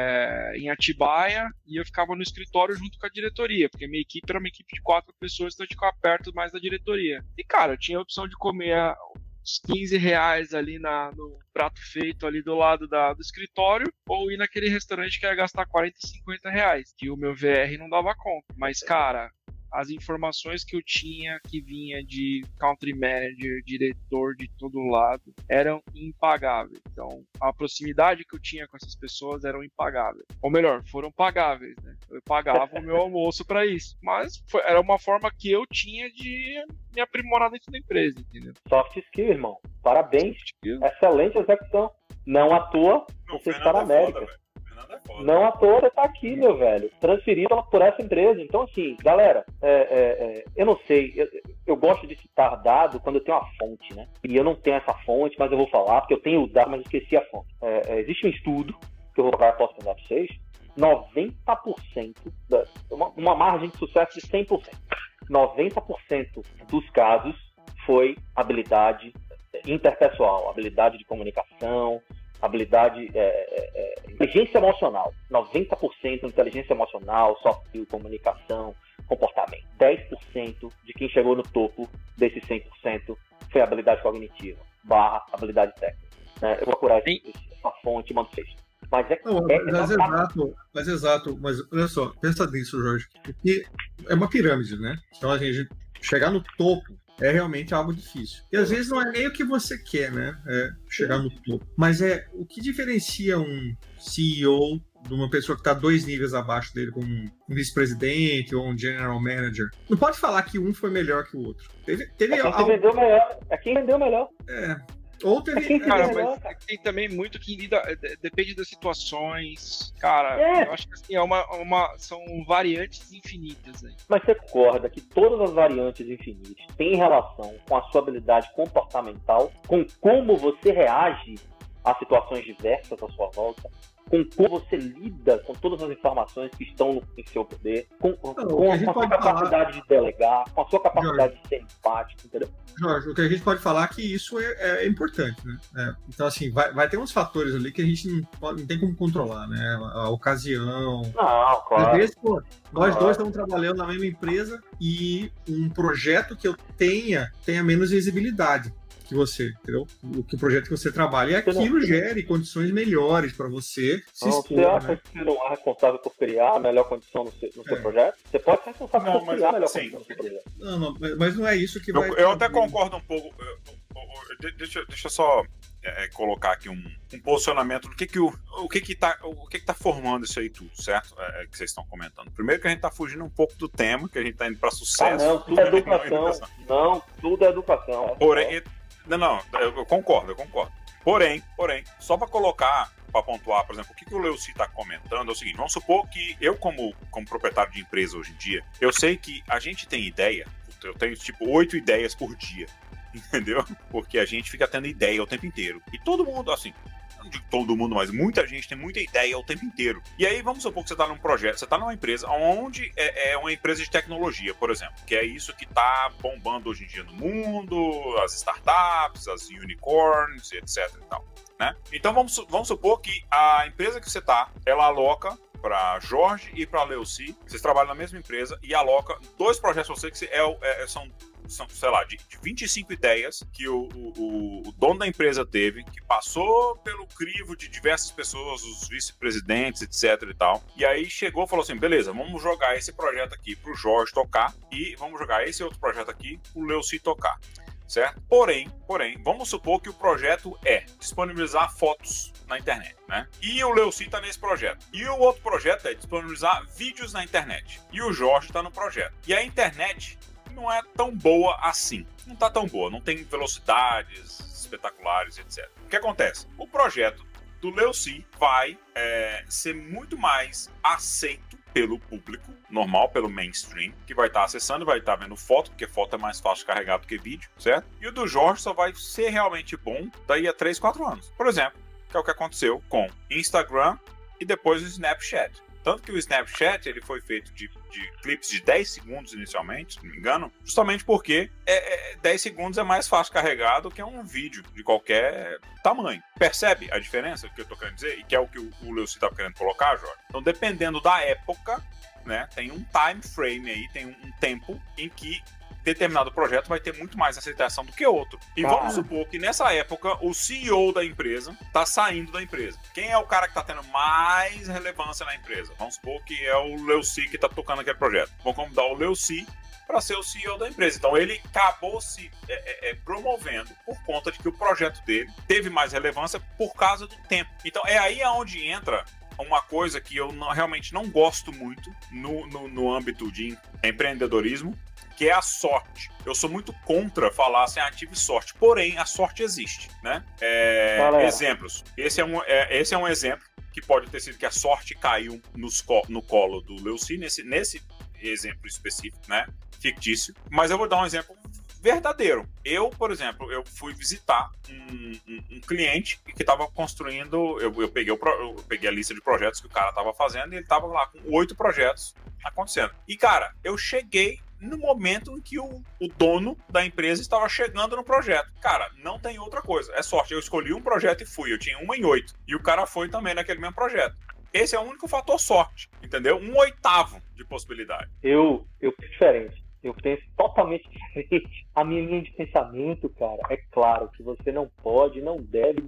S4: é, em Atibaia e eu ficava no escritório junto com a diretoria, porque minha equipe era uma equipe de quatro pessoas, então eu tinha que ficar perto mais da diretoria. E, cara, eu tinha a opção de comer uns quinze reais ali na, no prato feito ali do lado da, do escritório, ou ir naquele restaurante que ia gastar quarenta, cinquenta reais, que o meu V R não dava conta. Mas, cara, as informações que eu tinha, que vinha de country manager, diretor de todo lado, eram impagáveis. Então, a proximidade que eu tinha com essas pessoas eram impagáveis. Ou melhor, foram pagáveis, né? Eu pagava o meu almoço para isso. Mas foi, era uma forma que eu tinha de me aprimorar dentro da empresa, entendeu?
S2: Soft skill, irmão. Parabéns.
S4: Skill.
S2: Excelente execução. Não à toa,
S1: Não,
S2: você está na América.
S1: Foda, é foda.
S2: Não à toa você tá aqui, meu velho, transferido por essa empresa. Então, assim, galera, é, é, é, eu não sei, eu, eu gosto de citar dado quando eu tenho uma fonte, né? E eu não tenho essa fonte, mas eu vou falar, porque eu tenho o dado, mas esqueci a fonte. É, é, existe um estudo, que eu vou falar, posso contar para vocês, noventa por cento, da, uma, uma margem de sucesso de cem por cento. noventa por cento dos casos foi habilidade interpessoal, habilidade de comunicação, habilidade, é, é, é, inteligência emocional. noventa por cento inteligência emocional, soft skill, comunicação, comportamento. dez por cento de quem chegou no topo desses cem por cento foi habilidade cognitiva, barra habilidade técnica. Né? Eu vou procurar essa fonte e mando vocês. Mas é,
S3: Não,
S2: é,
S3: mas,
S2: é
S3: exato, mas exato, mas olha só, pensa nisso, Jorge. Porque é uma pirâmide, né? Então a gente chegar no topo é realmente algo difícil. E às vezes não é nem o que você quer, né? É chegar no topo. Mas é o que diferencia um C E O de uma pessoa que está dois níveis abaixo dele, como um vice-presidente ou um general manager. Não pode falar que um foi melhor que o outro. Teve, teve
S2: é quem
S3: algo...
S2: vendeu melhor. É quem vendeu melhor.
S3: É. Ou teve...
S2: É quem se
S4: Cara,
S2: vendeu,
S4: mas tem também muito que lida, depende das situações. Cara,
S2: É.
S4: eu acho que assim, é uma, uma, são variantes infinitas aí.
S2: Mas você concorda que todas as variantes infinitas têm relação com a sua habilidade comportamental, com como você reage a situações diversas à sua volta, com como você lida com todas as informações que estão no, em seu poder, com, com,
S3: Não,
S2: com
S3: a
S2: a
S3: gente
S2: sua
S3: pode
S2: capacidade
S3: falar...
S2: de delegar, com a sua capacidade
S3: Jorge.
S2: de ser empático, entendeu?
S3: Jorge, o que a gente pode falar é que isso é, é importante, né? É, então, assim, vai, vai ter uns fatores ali que a gente não, pode, não tem como controlar, né? A, a ocasião.
S2: Não, claro.
S3: Às vezes, pô, nós
S2: Claro.
S3: dois estamos trabalhando na mesma empresa e um projeto que eu tenha tenha menos visibilidade que você, entendeu? O que o projeto que você trabalha. E aquilo gere condições melhores para você se
S2: Então,
S3: expor.
S2: você acha
S3: Né?
S2: que você não é responsável por criar a melhor condição no seu, no seu
S3: É.
S2: projeto? Você pode ser responsável
S1: Não,
S2: por
S1: mas,
S2: criar a melhor
S1: assim,
S2: condição no seu projeto.
S3: Não, não, mas não é isso que
S1: Eu,
S3: vai...
S1: eu até concordo um pouco. eu- eu- eu- deixa, deixa eu só é, colocar aqui um, um posicionamento do que que o, o que que tá o que que tá formando isso aí tudo, certo? É, que vocês estão comentando. Primeiro que a gente tá fugindo um pouco do tema, que a gente tá indo para
S2: Ah,
S1: sucesso.
S2: não, tudo é
S1: não
S2: educação. Não, tudo é educação.
S1: Porém, não, não, eu eu concordo, eu concordo. Porém, porém, só para colocar, para pontuar, por exemplo, o que, que o Leuci está comentando é o seguinte: vamos supor que eu, como, como proprietário de empresa hoje em dia, eu sei que a gente tem ideia, eu tenho tipo oito ideias por dia, entendeu? Porque a gente fica tendo ideia o tempo inteiro. E todo mundo, assim, não digo todo mundo, mas muita gente tem muita ideia o tempo inteiro. E aí, vamos supor que você está num projeto, você está numa empresa onde é, é uma empresa de tecnologia, por exemplo, que é isso que está bombando hoje em dia no mundo, as startups, as unicorns, etc e tal, né? Então, vamos, vamos supor que a empresa que você está, ela aloca para Jorge e para Leuci, vocês trabalham na mesma empresa e aloca dois projetos para você que é, é, são são, sei lá, de, de vinte e cinco ideias que o, o, o dono da empresa teve, que passou pelo crivo de diversas pessoas, os vice-presidentes, etc e tal, e aí chegou e falou assim, beleza, vamos jogar esse projeto aqui pro Jorge tocar e vamos jogar esse outro projeto aqui pro Leuci tocar, certo? Porém, porém, vamos supor que o projeto é disponibilizar fotos na internet, né? E o Leuci tá nesse projeto. E o outro projeto é disponibilizar vídeos na internet. E o Jorge tá no projeto. E a internet não é tão boa assim. Não tá tão boa, não tem velocidades espetaculares, etcétera. O que acontece? O projeto do Leuci vai é, ser muito mais aceito pelo público normal, pelo mainstream, que vai estar acessando e vai estar vendo foto, porque foto é mais fácil de carregar do que vídeo, certo? E o do Jorge só vai ser realmente bom daí a três, quatro anos. Por exemplo, que é o que aconteceu com Instagram e depois o Snapchat. Tanto que o Snapchat ele foi feito de, de clipes de dez segundos inicialmente, se não me engano, justamente porque é, é, dez segundos é mais fácil carregar do que um vídeo de qualquer tamanho. Percebe a diferença que eu tô querendo dizer? E que é o que o, o Leuci estava querendo colocar, Jorge? Então, dependendo da época, né, tem um time frame aí, tem um, um tempo em que determinado projeto vai ter muito mais aceitação do que outro. E ah. vamos supor que nessa época o C E O da empresa está saindo da empresa. Quem é o cara que está tendo mais relevância na empresa? Vamos supor que é o Leuci que está tocando aquele projeto. Vamos convidar o Leuci para ser o C E O da empresa. Então ele acabou se é, é, promovendo por conta de que o projeto dele teve mais relevância por causa do tempo. Então é aí onde entra uma coisa que eu não, realmente não gosto muito no, no, no âmbito de empreendedorismo, que é a sorte. Eu sou muito contra falar assim, ah, tive sorte. Porém, a sorte existe, né? É, exemplos. Esse é, um, é, esse é um exemplo que pode ter sido que a sorte caiu nos, no colo do Leuci, nesse, nesse exemplo específico, né? Fictício. Mas eu vou dar um exemplo verdadeiro. Eu, por exemplo, eu fui visitar um, um, um cliente que estava construindo, eu, eu, peguei o, eu peguei a lista de projetos que o cara estava fazendo e ele estava lá com oito projetos acontecendo. E, cara, eu cheguei no momento em que o, o dono da empresa estava chegando no projeto. Cara, não tem outra coisa. É sorte. Eu escolhi um projeto e fui. Eu tinha uma em oito. E o cara foi também naquele mesmo projeto. Esse é o único fator sorte. Entendeu? Um oitavo de possibilidade.
S2: Eu, eu penso diferente. Eu penso totalmente diferente. A minha linha de pensamento, cara, é claro que você não pode, não deve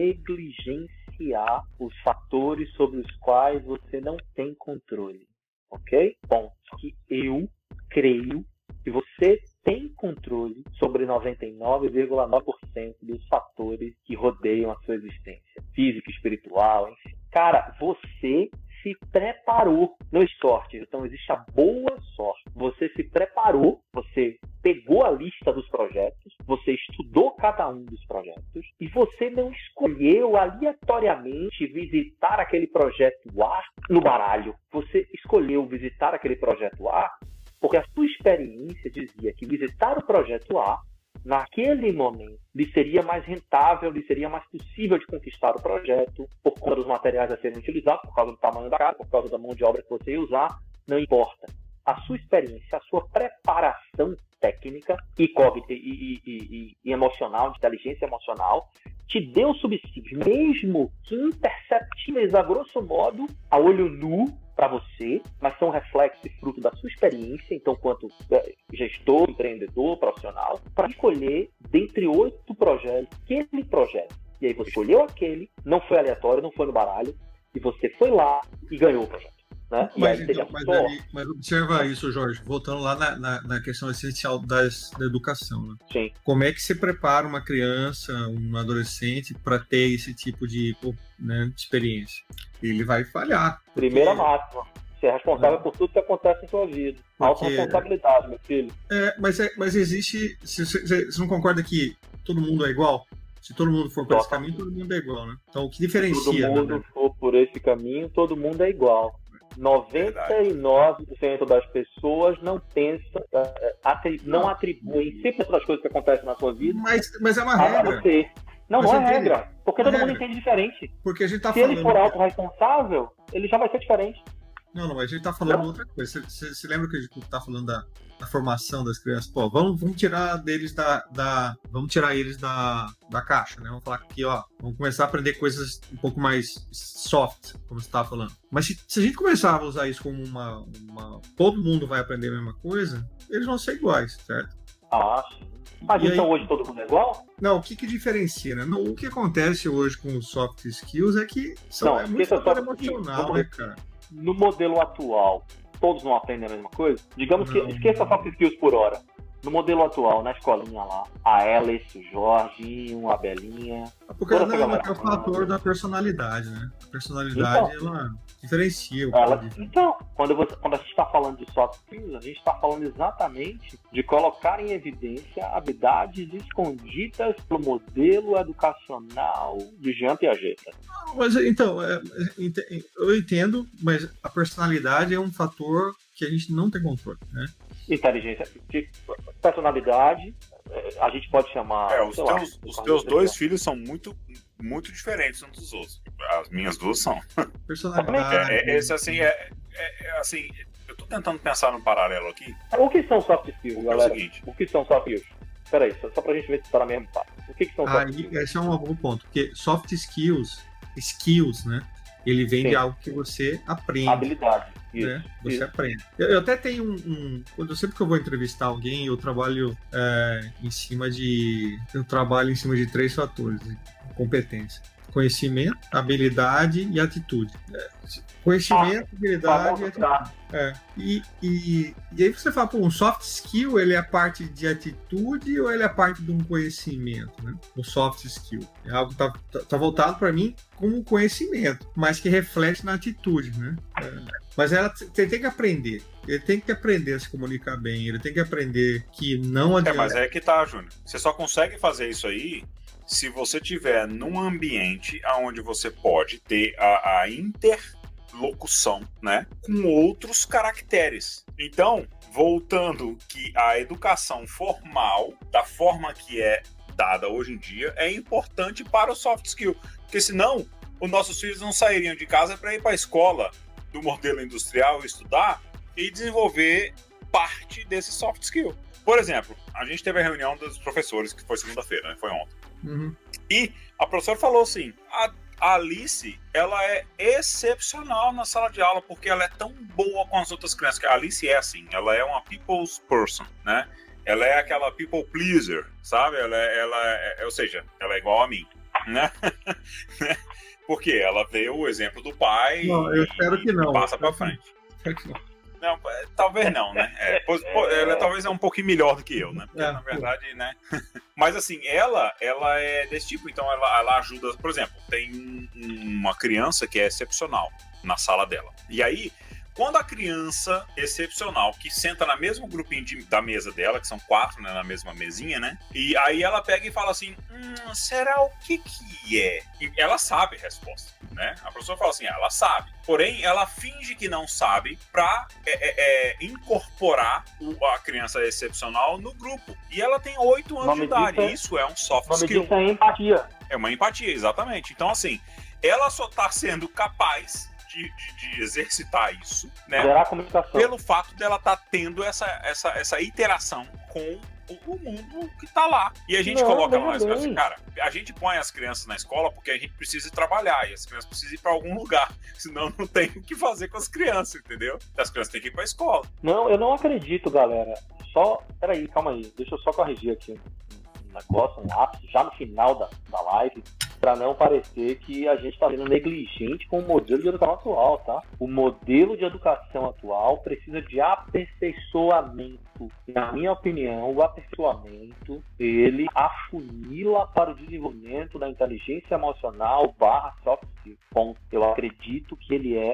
S2: negligenciar os fatores sobre os quais você não tem controle. Ok? Bom, que eu creio que você tem controle sobre noventa e nove vírgula nove por cento dos fatores que rodeiam a sua existência. Física, espiritual, enfim. Cara, você se preparou. Não é sorte, então existe a boa sorte. Você se preparou, você pegou a lista dos projetos, você estudou cada um dos projetos e você não escolheu aleatoriamente visitar aquele projeto A no baralho. Você escolheu visitar aquele projeto A porque a sua experiência dizia que visitar o projeto A, naquele momento, lhe seria mais rentável, lhe seria mais possível de conquistar o projeto, por conta dos materiais a serem utilizados, por causa do tamanho da casa, por causa da mão de obra que você ia usar, não importa. A sua experiência, a sua preparação técnica e, e, e, e, e emocional, de inteligência emocional, te deu subsídios, mesmo que imperceptíveis a grosso modo, a olho nu para você, mas são reflexo e fruto da sua experiência, então, quanto gestor, empreendedor, profissional, para escolher dentre oito projetos, aquele projeto. E aí você escolheu aquele, não foi aleatório, não foi no baralho, e você foi lá e ganhou o projeto. Né?
S3: Mas, então, mas, ali, mas observa isso, Jorge, voltando lá na, na, na questão essencial das, da educação. Né?
S2: Sim.
S3: Como é que você prepara uma criança, um adolescente, para ter esse tipo de, né, de experiência? Ele vai falhar. Porque...
S2: Primeira máxima. Você é responsável é. por tudo que acontece em sua vida. Porque... Autoresponsabilidade, meu filho.
S3: É, mas, é, mas existe... Você, você não concorda que todo mundo é igual? Se todo mundo for por esse caminho, todo mundo é igual, né? Então, o que diferencia...
S2: Se todo mundo
S3: né?
S2: for por esse caminho, todo mundo é igual. noventa e nove por cento das pessoas não pensam, atri- não atribuem cem por cento das coisas que acontecem na sua vida.
S3: Mas, mas é uma regra.
S2: Você. Não,
S3: mas
S2: não é
S3: entende?
S2: regra. Porque todo
S3: regra.
S2: mundo entende diferente.
S3: Porque a gente tá
S2: Se
S3: falando...
S2: ele for autorresponsável, ele já vai ser diferente.
S3: Não, não, mas a gente tá falando
S2: não.
S3: outra coisa. Você, você lembra que a gente tá falando da, da formação das crianças? Pô, vamos, vamos tirar deles da, da. Vamos tirar eles da, da caixa, né? Vamos falar aqui, ó. Vamos começar a aprender coisas um pouco mais soft, como você estava falando. Mas se, se a gente começar a usar isso como uma, uma. Todo mundo vai aprender a mesma coisa, eles vão ser iguais, certo?
S2: Ah, sim. Mas e então aí, hoje todo mundo é igual?
S3: Não, o que que diferencia, né? Não, o que acontece hoje com os soft skills é que são,
S2: não,
S3: é muito fator emocional, né, cara?
S2: No modelo atual, todos não aprendem a mesma coisa? Digamos não. que esqueça soft skills por hora. No modelo atual, na escolinha lá, a Alice, o Jorginho, a Belinha...
S3: Porque não, é o fator da personalidade, né? A personalidade, então, ela diferencia o
S2: ela, Então, quando, você, quando a gente está falando de soft skills, a gente está falando exatamente de colocar em evidência habilidades escondidas no modelo educacional de Jean Piaget.
S3: Mas, então, é, eu entendo, mas a personalidade é um fator que a gente não tem controle, né?
S2: Inteligência, personalidade, a gente pode chamar...
S1: É, os teus, lá, os teus dois filhos são muito muito diferentes uns dos outros. As minhas duas são.
S3: Personalidade.
S1: É, é, esse, assim, é, é, é, assim, eu tô tentando pensar num paralelo aqui.
S2: O que são soft skills, galera?
S1: É o seguinte.
S2: O que são soft skills? Peraí, só, só pra gente ver se tá na mesma parte. O que, que são soft
S3: Aí,
S2: skills?
S3: esse é um bom ponto, porque soft skills, skills, né? Ele vem
S2: Sim.
S3: de algo que você aprende.
S2: Habilidade. Isso.
S3: Né? Você
S2: isso.
S3: aprende. Eu, eu até tenho um, um. Quando sempre que eu vou entrevistar alguém, eu trabalho é, em cima de. Eu trabalho em cima de três fatores de competência: conhecimento, habilidade e atitude. É, conhecimento, ah, habilidade e atitude. É. E, e, e aí você fala, pô, um soft skill, ele é parte de atitude ou ele é parte de um conhecimento, né? O soft skill. É algo que tá, tá, tá voltado para mim como conhecimento, mas que reflete na atitude, né? É. Mas ela tem que aprender. Ele tem que aprender a se comunicar bem, ele tem que aprender que não adianta.
S1: É, mas é que tá, Júnior. Você só consegue fazer isso aí se você tiver num ambiente onde você pode ter a, a interlocução, né, com outros caracteres. Então, voltando que a educação formal, da forma que é dada hoje em dia, é importante para o soft skill. Porque senão, os nossos filhos não sairiam de casa para ir para a escola do modelo industrial estudar e desenvolver parte desse soft skill. Por exemplo, a gente teve a reunião dos professores, que foi segunda-feira, né? Foi ontem.
S3: Uhum.
S1: E a professora falou assim, a, a Alice, ela é excepcional na sala de aula, porque ela é tão boa com as outras crianças. A Alice é assim, ela é uma people's person, né? Ela é aquela people pleaser, sabe? Ela é, ela é, ou seja, ela é igual a mim, né? Porque ela vê o exemplo do pai
S3: não, eu espero
S1: e,
S3: que não.
S1: e passa pra frente.
S3: Espero que não.
S1: Não, talvez não, né? É, ela talvez é um pouquinho melhor do que eu, né? Porque,
S3: é,
S1: na verdade, né? Mas assim, ela, ela é desse tipo, então ela, ela ajuda, por exemplo, tem um, uma criança que é excepcional na sala dela. E aí, quando a criança excepcional, que senta no mesmo grupinho de, da mesa dela, que são quatro, né, na mesma mesinha, né? E aí ela pega e fala assim, hum, será o que que é? E ela sabe a resposta, né? A professora fala assim, ah, ela sabe. Porém, ela finge que não sabe pra é, é, é, incorporar o, a criança excepcional no grupo. E ela tem oito anos de idade. É, isso é um soft skill.
S2: Isso é empatia.
S1: É uma empatia, exatamente. Então, assim, ela só tá sendo capaz De, de, de exercitar isso, né?
S2: Gerar comunicação.
S1: Pelo fato dela estar tá tendo essa, essa, essa interação com o, o mundo que tá lá. E a gente
S2: não,
S1: coloca
S2: não,
S1: lá, assim, cara, a gente põe as crianças na escola porque a gente precisa trabalhar e as crianças precisam ir para algum lugar, senão não tem o que fazer com as crianças, entendeu? As crianças têm que ir para a escola.
S2: Não, eu não acredito, galera. Só, peraí, calma aí, deixa eu só corrigir aqui um negócio, um lápis, já no final da, da live, para não parecer que a gente está sendo negligente com o modelo de educação atual, tá? O modelo de educação atual precisa de aperfeiçoamento. Na minha opinião, o aperfeiçoamento, ele afunila para o desenvolvimento da inteligência emocional barra soft skills. Bom, eu acredito que ele é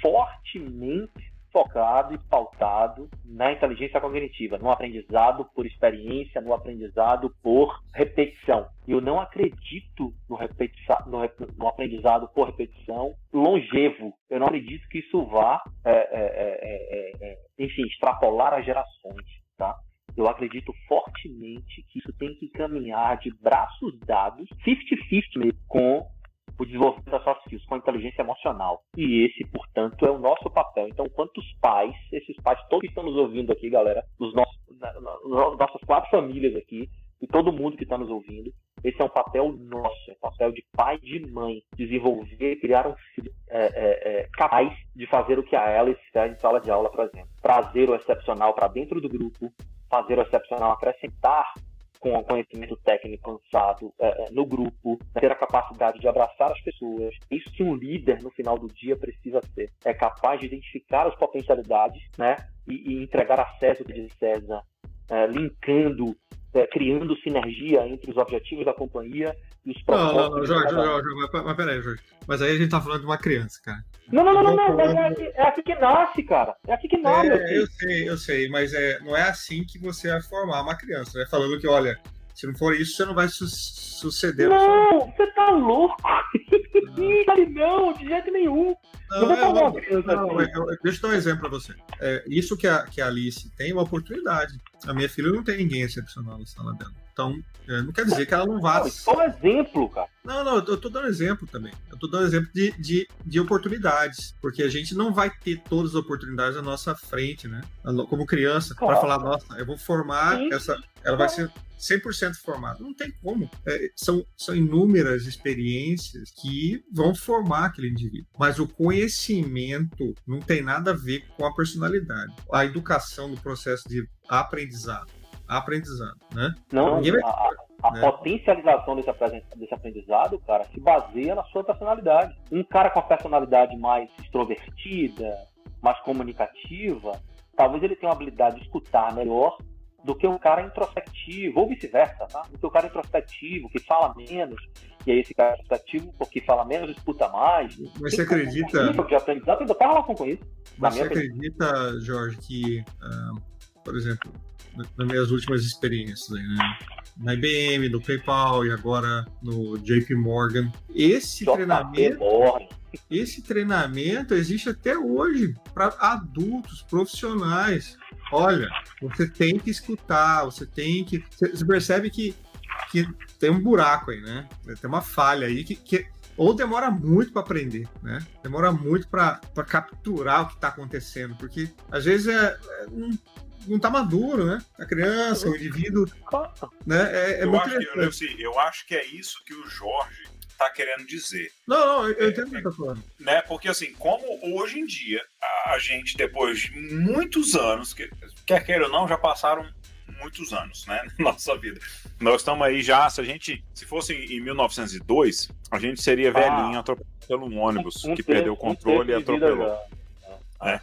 S2: fortemente focado e pautado na inteligência cognitiva, no aprendizado por experiência, no aprendizado por repetição. Eu não acredito no, repetiça, no, no aprendizado por repetição longevo. Eu não acredito que isso vá, é, é, é, é, enfim, extrapolar as gerações, tá? Eu acredito fortemente que isso tem que caminhar de braços dados, cinquenta cinquenta com o desenvolvimento das soft skills, com a inteligência emocional. E esse, portanto, é o nosso papel. Então, quantos pais, esses pais todos que estão nos ouvindo aqui, galera, nos nossos, nas nossas quatro famílias aqui, e todo mundo que está nos ouvindo, esse é um papel nosso, é um papel de pai e de mãe, desenvolver, criar um filho é, é, é, capaz de fazer o que a ela está em sala de aula, por exemplo. Trazer o excepcional para dentro do grupo, fazer o excepcional acrescentar com o conhecimento técnico lançado é, no grupo, ter a capacidade de abraçar as pessoas. Isso que um líder, no final do dia, precisa ser. É capaz de identificar as potencialidades, né, e, e entregar acesso, que diz César, é, linkando, é, criando sinergia entre os objetivos da companhia e os propósitos.
S3: Não, não, não, Jorge, Jorge, Jorge, mas peraí, Jorge. Mas aí a gente tá falando de uma criança, cara.
S2: Não, não, não, não, não, mas é aqui, é aqui que nasce, cara. É aqui que nasce.
S3: É, eu sei, eu sei, mas é, não é assim que você vai formar uma criança, né? Falando que, olha, se não for isso, você não vai su suceder.
S2: Não, você tá louco. Não, não, de jeito nenhum. Não, não vou falar uma criança
S3: não,
S2: assim.
S3: eu, eu, deixa eu dar um exemplo para você. É, isso que a, que a Alice tem é uma oportunidade. A minha filha não tem ninguém excepcional na sala dela. Então, é, não quer dizer que ela não vá.
S2: Não, isso é um exemplo, cara.
S3: Não, não, eu tô dando exemplo também. Eu tô dando exemplo de, de, de oportunidades. Porque a gente não vai ter todas as oportunidades à nossa frente, né? Como criança,
S2: Claro.
S3: para falar, nossa, eu vou formar
S2: Sim.
S3: essa. Ela vai ser cem por cento formada. Não tem como. É, são, são inúmeras experiências que vão formar aquele indivíduo. Mas o conhecimento não tem nada a ver com a personalidade. A educação no processo de aprendizado. Aprendizado, né?
S2: Não,
S3: Ninguém vai-
S2: a, a
S3: né?
S2: potencialização desse, apresen- desse aprendizado, cara, se baseia na sua personalidade. Um cara com a personalidade mais extrovertida, mais comunicativa, talvez ele tenha uma habilidade de escutar melhor do que um cara introspectivo, ou vice-versa, tá? Do que um cara introspectivo, que fala menos, e aí esse cara introspectivo, porque fala menos, escuta mais.
S3: Mas você acredita...
S2: Nível de aprendizado tem total relação com isso.
S3: Mas
S2: Na
S3: você
S2: minha
S3: acredita, Jorge, que, ah, por exemplo, na- nas minhas últimas experiências, aí, né? Na I B M, no PayPal e agora no J P Morgan, esse
S2: J P
S3: treinamento,
S2: Morgan.
S3: esse treinamento existe até hoje para adultos, profissionais. Olha, você tem que escutar, você tem que... Você você percebe que, que tem um buraco aí, né? Tem uma falha aí que... que ou demora muito para aprender, né? Demora muito para capturar o que está acontecendo, porque às vezes é, é, não, não tá maduro, né? A criança, o indivíduo, né? É, é
S1: eu,
S3: muito
S1: acho que,
S3: interessante.
S1: eu, sei, eu acho que é isso que o Jorge tá querendo dizer.
S3: Não, não, eu, eu entendo o que você tá falando.
S1: Né? Porque assim, como hoje em dia, a gente, depois de muitos anos, que, quer queira ou não, já passaram muitos anos, né, na nossa vida. Nós estamos aí já, se a gente, se fosse em mil novecentos e dois, a gente seria
S2: Ah.
S1: velhinho atropelado pelo um ônibus
S2: Um
S1: que
S2: terço-
S1: perdeu o controle
S2: um
S1: e
S2: terço de vida
S1: atropelou.
S2: já.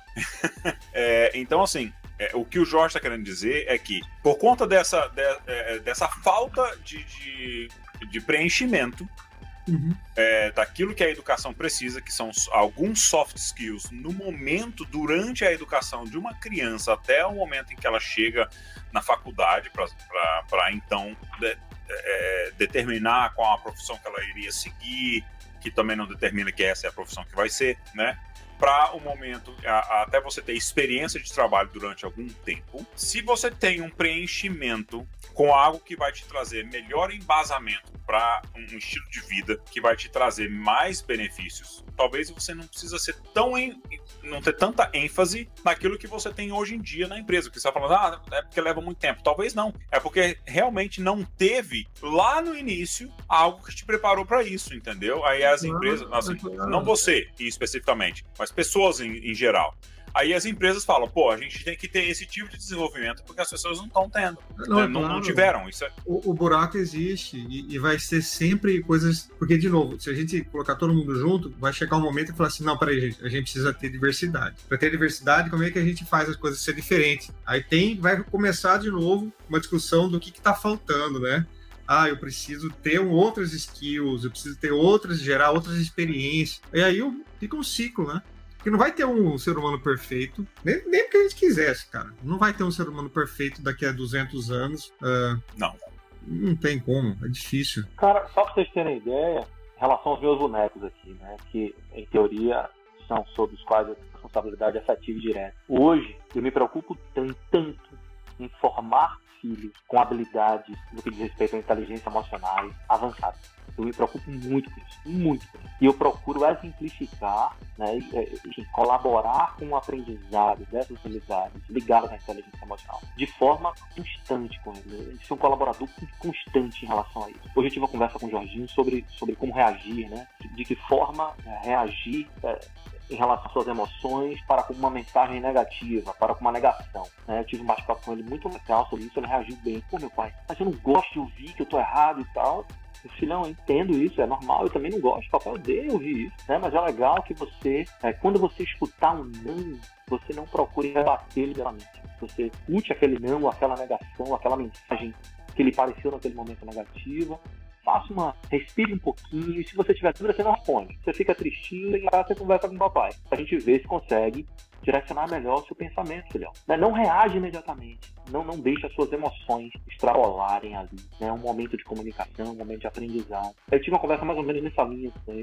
S1: É, então, assim, é, o que o Jorge está querendo dizer é que, por conta dessa, de, é, dessa falta de, de, de preenchimento,
S3: Uhum.
S1: É, daquilo que a educação precisa, que são alguns soft skills no momento, durante a educação de uma criança, até o momento em que ela chega na faculdade, para então de, é, determinar qual a profissão que ela iria seguir, que também não determina que essa é a profissão que vai ser, né? Para o momento, a, até você ter experiência de trabalho durante algum tempo. Se você tem um preenchimento com algo que vai te trazer melhor embasamento para um estilo de vida, que vai te trazer mais benefícios, talvez você não precisa ser tão em, não ter tanta ênfase naquilo que você tem hoje em dia na empresa, que você está falando, ah, é porque leva muito tempo. Talvez não, é porque realmente não teve lá no início algo que te preparou para isso, entendeu? Aí as empresas, assim, não você especificamente, mas pessoas em, em geral. Aí as empresas falam, pô, a gente tem que ter esse tipo de desenvolvimento porque as pessoas não estão tendo,
S3: Não,
S1: né?
S3: é
S1: não, não
S3: claro.
S1: tiveram. Isso é...
S3: O, o buraco existe e, e vai ser sempre coisas... Porque, de novo, se a gente colocar todo mundo junto, vai chegar um momento e falar assim, não, peraí, gente, a gente precisa ter diversidade. Para ter diversidade, como é que a gente faz as coisas ser diferentes? Aí tem, vai começar de novo uma discussão do que está faltando, né? Ah, eu preciso ter um, outras skills, eu preciso ter outras, gerar outras experiências. E aí fica um ciclo, né? Porque não vai ter um ser humano perfeito, nem, nem porque a gente quisesse, cara. Não vai ter um ser humano perfeito daqui a duzentos anos. Uh,
S1: não.
S3: Não tem como, é difícil.
S2: Cara, só pra vocês terem ideia, em relação aos meus bonecos aqui, né? Que, em teoria, são sobre os quais a responsabilidade é afetiva e direta. Hoje, eu me preocupo tanto, tanto em formar filhos com habilidades no que diz respeito à inteligência emocional avançada. Eu me preocupo muito com isso, muito com isso. E eu procuro exemplificar, né, enfim, colaborar com o aprendizado dessas habilidades ligadas à inteligência emocional de forma constante com ele. Eu sou um colaborador constante em relação a isso. Hoje eu tive uma conversa com o Jorginho sobre, sobre como reagir, né, de, de que forma é, reagir é, em relação às suas emoções para com uma mensagem negativa, para com uma negação. Né? Eu tive um bate-papo com ele muito legal sobre isso, ele reagiu bem. Pô, meu pai, mas eu não gosto de ouvir que eu tô errado e tal. Eu, filhão, eu entendo isso, é normal, eu também não gosto, papai odeia ouvir isso, né? Mas é legal que você, é, quando você escutar um não, você não procure rebater ligeiramente. Você escute aquele não, ou aquela negação, aquela mensagem que lhe pareceu naquele momento negativa, faça uma, respire um pouquinho, e se você tiver dúvida, você não responde. Você fica tristinho e lá você conversa com o papai, pra gente ver se consegue direcionar melhor o seu pensamento, filhão. Não reage imediatamente, não, não deixe as suas emoções extrapolarem ali, né? Um momento de comunicação, um momento de aprendizado. Eu tive uma conversa mais ou menos nessa linha com ele.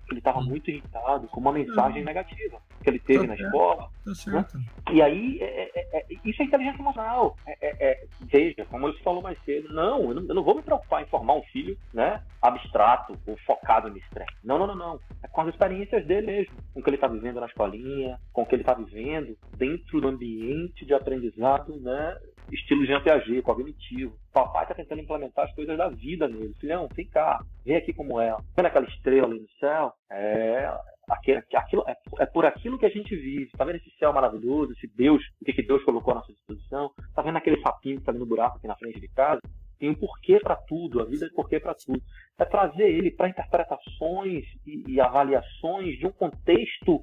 S2: que ele estava muito irritado com uma mensagem negativa que ele teve
S3: Tá
S2: na
S3: certo.
S2: escola.
S3: Tá certo.
S2: E aí, é, é, é, isso é inteligência emocional. É, é, é, veja, como você falou mais cedo, não eu, não, eu não vou me preocupar em formar um filho, né, abstrato ou focado nisso. Não, não, não, não. É com as experiências dele mesmo, com o que ele está vivendo na escolinha, com o que ele está vivendo dentro do ambiente de aprendizado, né, estilo Jean Piaget, cognitivo. O papai está tentando implementar as coisas da vida nele. Filhão, vem cá, vem aqui como é. Vendo aquela estrela ali no céu? É... Aquilo, aquilo, é, é por aquilo que a gente vive. Tá vendo esse céu maravilhoso, esse Deus, o que, que Deus colocou à nossa disposição? Tá vendo aquele sapinho que tá ali no buraco aqui na frente de casa? Tem um porquê para tudo, a vida é porquê para tudo. É trazer ele para interpretações e, e avaliações de um contexto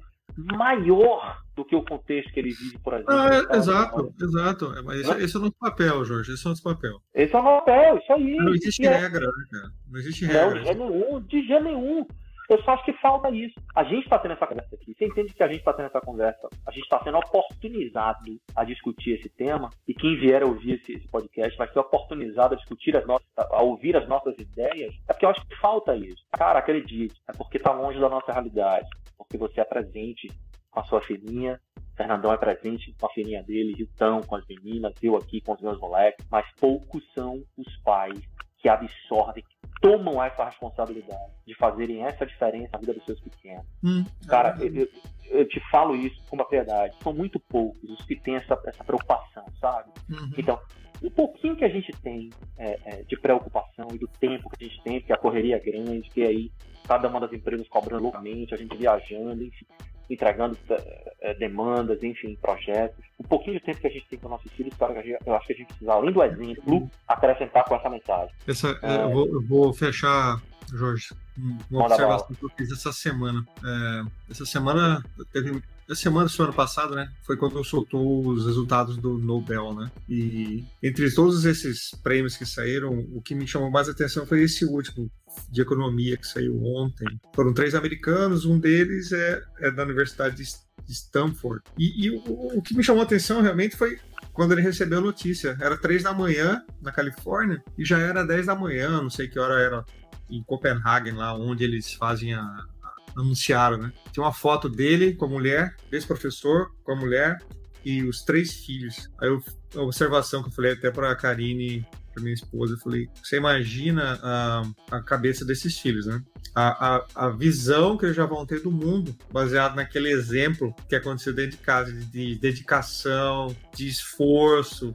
S2: maior do que o contexto que ele vive, por exemplo.
S3: Ah, é, exato, exato. É, mas esse, esse é o nosso papel, Jorge. Esse é o nosso papel.
S2: Esse é o nosso papel, isso aí.
S3: Não existe
S2: E
S3: regra, né, cara? Não existe regra.
S2: Não, de jeito nenhum, de jeito nenhum. Eu só acho que falta isso. A gente está tendo essa conversa aqui. Você entende que a gente está tendo essa conversa? A gente está sendo oportunizado a discutir esse tema. E quem vier a ouvir esse, esse podcast vai ser oportunizado a discutir as nossas, a ouvir as nossas ideias. É porque eu acho que falta isso. Cara, acredite. É porque está longe da nossa realidade. Porque você é presente com a sua filhinha. Fernandão é presente com a filhinha dele. Rilton com as meninas. Eu aqui com os meus moleques. Mas poucos são os pais que absorvem, tomam essa responsabilidade de fazerem essa diferença na vida dos seus pequenos. Hum, Cara, é eu, eu, eu te falo isso com propriedade. São muito poucos os que têm essa, essa preocupação, sabe? Uhum. Então, o pouquinho que a gente tem é, é, de preocupação e do tempo que a gente tem, porque a correria é grande, que aí cada uma das empresas cobrando loucamente, a gente viajando, enfim, entregando é, demandas, enfim, projetos. O pouquinho de tempo que a gente tem com nossos filhos, cara, eu acho que a gente precisa, além do exemplo, acrescentar com essa mensagem.
S3: Essa, é, eu, vou, eu vou fechar, Jorge, uma observação que eu fiz essa semana. É, essa semana teve... Essa semana, esse ano passado, né, foi quando soltou os resultados do Nobel, né, e entre todos esses prêmios que saíram, o que me chamou mais atenção foi esse último, de economia, que saiu ontem. Foram três americanos, um deles é, é da Universidade de Stanford. E, e o, o que me chamou a atenção realmente foi quando ele recebeu a notícia. Era três da manhã na Califórnia e já era dez da manhã, não sei que hora era, em Copenhagen, lá onde eles fazem a anunciaram, né? Tem uma foto dele com a mulher, desse professor com a mulher e os três filhos. Aí eu, a observação que eu falei até para a Karine, para minha esposa, eu falei, você imagina a, a cabeça desses filhos, né? A, a, a visão que eles já vão ter do mundo, baseado naquele exemplo que aconteceu dentro de casa, de, de dedicação, de esforço.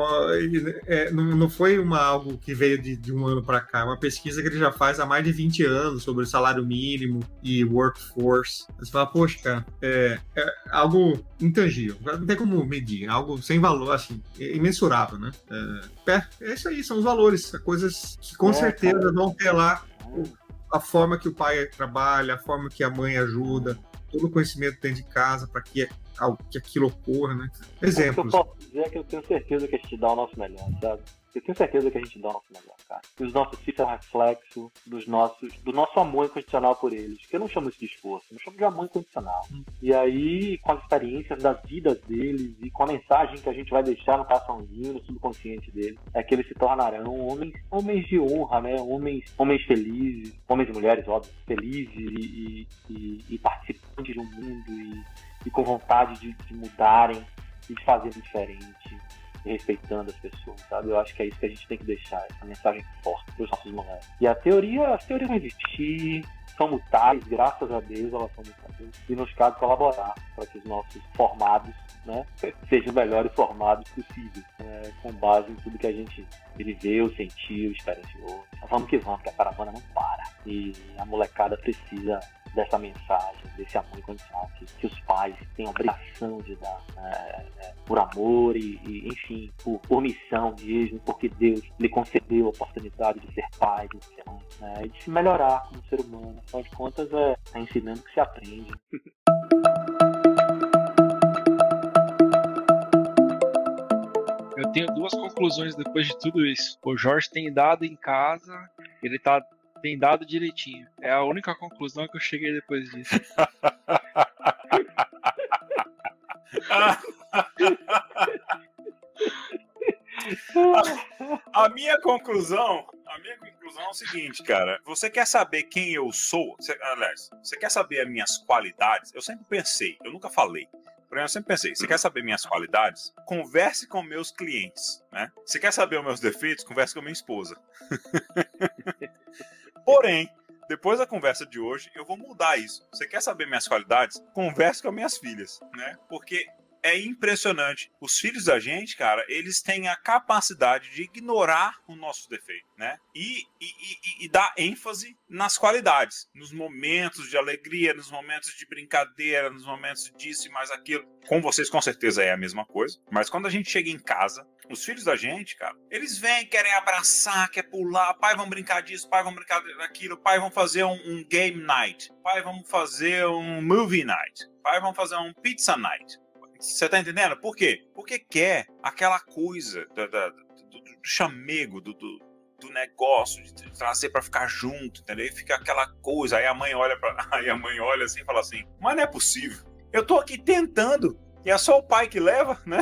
S3: É, não foi uma, algo que veio de, de um ano para cá, é uma pesquisa que ele já faz há mais de vinte anos sobre o salário mínimo e workforce. Você fala, poxa, cara, é, é algo intangível, não tem como medir, é algo sem valor, assim, é imensurável, né? É, é isso aí, são os valores, coisas que com é, certeza cara. Vão ter lá a forma que o pai trabalha, a forma que a mãe ajuda, todo o conhecimento dentro de casa para que, que aquilo ocorra, né? Exemplos.
S2: O que eu posso dizer é que eu tenho certeza que a gente dá o nosso melhor, sabe? Eu tenho certeza que a gente dá o nosso melhor, cara. E os nossos filhos são reflexo dos nossos, do nosso amor incondicional por eles. Que eu não chamo isso de esforço, eu chamo de amor incondicional. Hum. E aí, com as experiências das vidas deles e com a mensagem que a gente vai deixar no coraçãozinho, no subconsciente deles, é que eles se tornarão homens, homens de honra, né? Homens, homens felizes, homens e mulheres, óbvio, felizes e, e, e participantes de um mundo e, e com vontade de, de mudarem e de fazer diferente. Respeitando as pessoas, sabe? Eu acho que é isso que a gente tem que deixar, essa mensagem forte para os nossos moleques. E a teoria, as teorias vão existir, são mutáveis, graças a Deus elas são mutáveis, e nos cabe colaborar para que os nossos formados, né, sejam os melhores formados possíveis, né, com base em tudo que a gente viveu, sentiu, experienciou. Então, vamos que vamos, que a caravana não para. E a molecada precisa dessa mensagem, desse amor incondicional que, que os pais têm a obrigação de dar, é, é, por amor e, e enfim, por, por missão mesmo, porque Deus lhe concedeu a oportunidade de ser pai, de ser mãe, né, e de se melhorar como ser humano. Afinal de contas, é, é ensinando que se aprende.
S4: Eu tenho duas conclusões depois de tudo isso. O Jorge tem dado em casa, ele tá tem dado direitinho. É a única conclusão que eu cheguei depois disso.
S1: a, a minha conclusão, a minha conclusão Então é o seguinte, cara. Você quer saber quem eu sou? Você, aliás, você quer saber as minhas qualidades? Eu sempre pensei, eu nunca falei. Porém, eu sempre pensei, você quer saber minhas qualidades? Converse com meus clientes, né? Você quer saber os meus defeitos? Converse com minha esposa. Porém, depois da conversa de hoje, eu vou mudar isso. Você quer saber minhas qualidades? Converse com minhas filhas, né? Porque é impressionante. Os filhos da gente, cara, eles têm a capacidade de ignorar os nossos defeitos, né? E, e, e, e dar ênfase nas qualidades, nos momentos de alegria, nos momentos de brincadeira, nos momentos disso e mais aquilo. Com vocês, com certeza, é a mesma coisa. Mas quando a gente chega em casa, os filhos da gente, cara, eles vêm, querem abraçar, querem pular. Pai, vamos brincar disso, pai, vamos brincar daquilo. Pai, vamos fazer um, um game night. Pai, vamos fazer um movie night. Pai, vamos fazer um pizza night. Você tá entendendo? Por quê? Porque quer aquela coisa da, da, do, do, do chamego, do, do, do negócio, de trazer pra ficar junto, entendeu? E fica aquela coisa, aí a mãe olha pra, aí a mãe olha assim e fala assim, mas não é possível. Eu tô aqui tentando, e é só o pai que leva, né?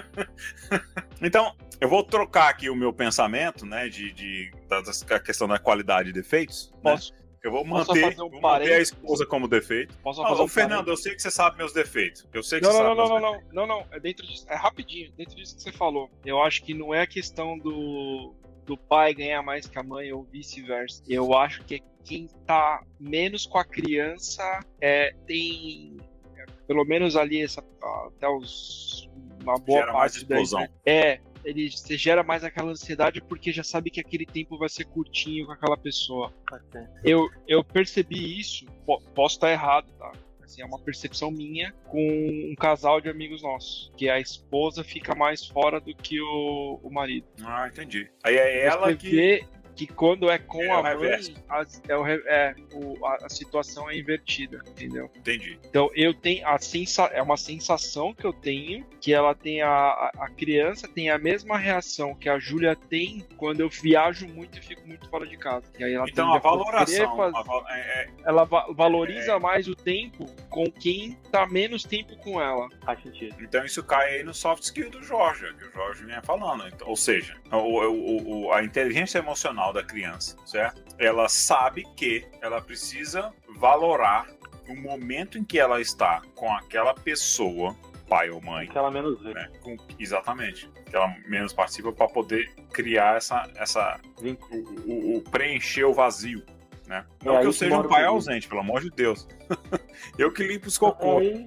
S1: Então, eu vou trocar aqui o meu pensamento, né, de, de, da, da questão da qualidade e defeitos.
S4: Posso?
S1: Né? Eu vou manter, um vou manter a esposa como defeito.
S4: Posso
S1: ah,
S4: fazer
S1: ô,
S4: um
S1: Fernando,
S4: parênteses?
S1: eu sei que você sabe meus defeitos. Eu sei que
S4: Não,
S1: você
S4: não,
S1: sabe
S4: não,
S1: meus
S4: não,
S1: defeitos.
S4: não, não, não, é dentro disso, é rapidinho, dentro disso que você falou. Eu acho que não é a questão do, do pai ganhar mais que a mãe ou vice-versa. Eu acho que quem tá menos com a criança é, tem, é, pelo menos ali, essa, até os, uma boa
S1: Gera mais
S4: parte daí,
S1: explosão.
S4: né? É, ele você gera mais aquela ansiedade porque já sabe que aquele tempo vai ser curtinho com aquela pessoa. Eu, eu percebi isso, po- posso estar errado, tá? Assim, é uma percepção minha com um casal de amigos nossos, que a esposa fica mais fora do que o, o marido.
S1: Ah, entendi. Aí é ela
S4: Você
S1: que...
S4: vê que quando é com
S1: É
S4: a
S1: o
S4: mãe,
S1: reverso.
S4: a, é o re- é, o- a, a situação é invertida, entendeu?
S1: Entendi.
S4: Então eu tenho a sensa é uma sensação que eu tenho que ela tem a, a, a criança tem a mesma reação que a Júlia tem quando eu viajo muito e fico muito fora de casa. E aí ela
S1: Então
S4: tende
S1: a
S4: a querer
S1: valoração...
S4: fazer-
S1: a val- é- é-
S4: ela va- valoriza mais o tempo com quem tá menos tempo com ela.
S2: Faz sentido.
S1: então isso cai aí no soft skill do Jorge, que o Jorge vinha falando. Então, ou seja, o, o, o, a inteligência emocional da criança, certo? Ela sabe que ela precisa valorar o momento em que ela está com aquela pessoa, pai ou mãe,
S2: Que ela menos vê.
S1: né? Com, exatamente. Que ela menos participa para poder criar essa, essa
S2: Vínculo.
S1: o, o- o preencher o vazio, né?
S2: É
S1: Não que
S2: aí
S1: eu
S2: que
S1: seja
S2: mora
S1: um
S2: o
S1: pai
S2: perigo.
S1: ausente, pelo amor de Deus. Eu que limpo os
S2: É
S1: cocô.
S2: aí,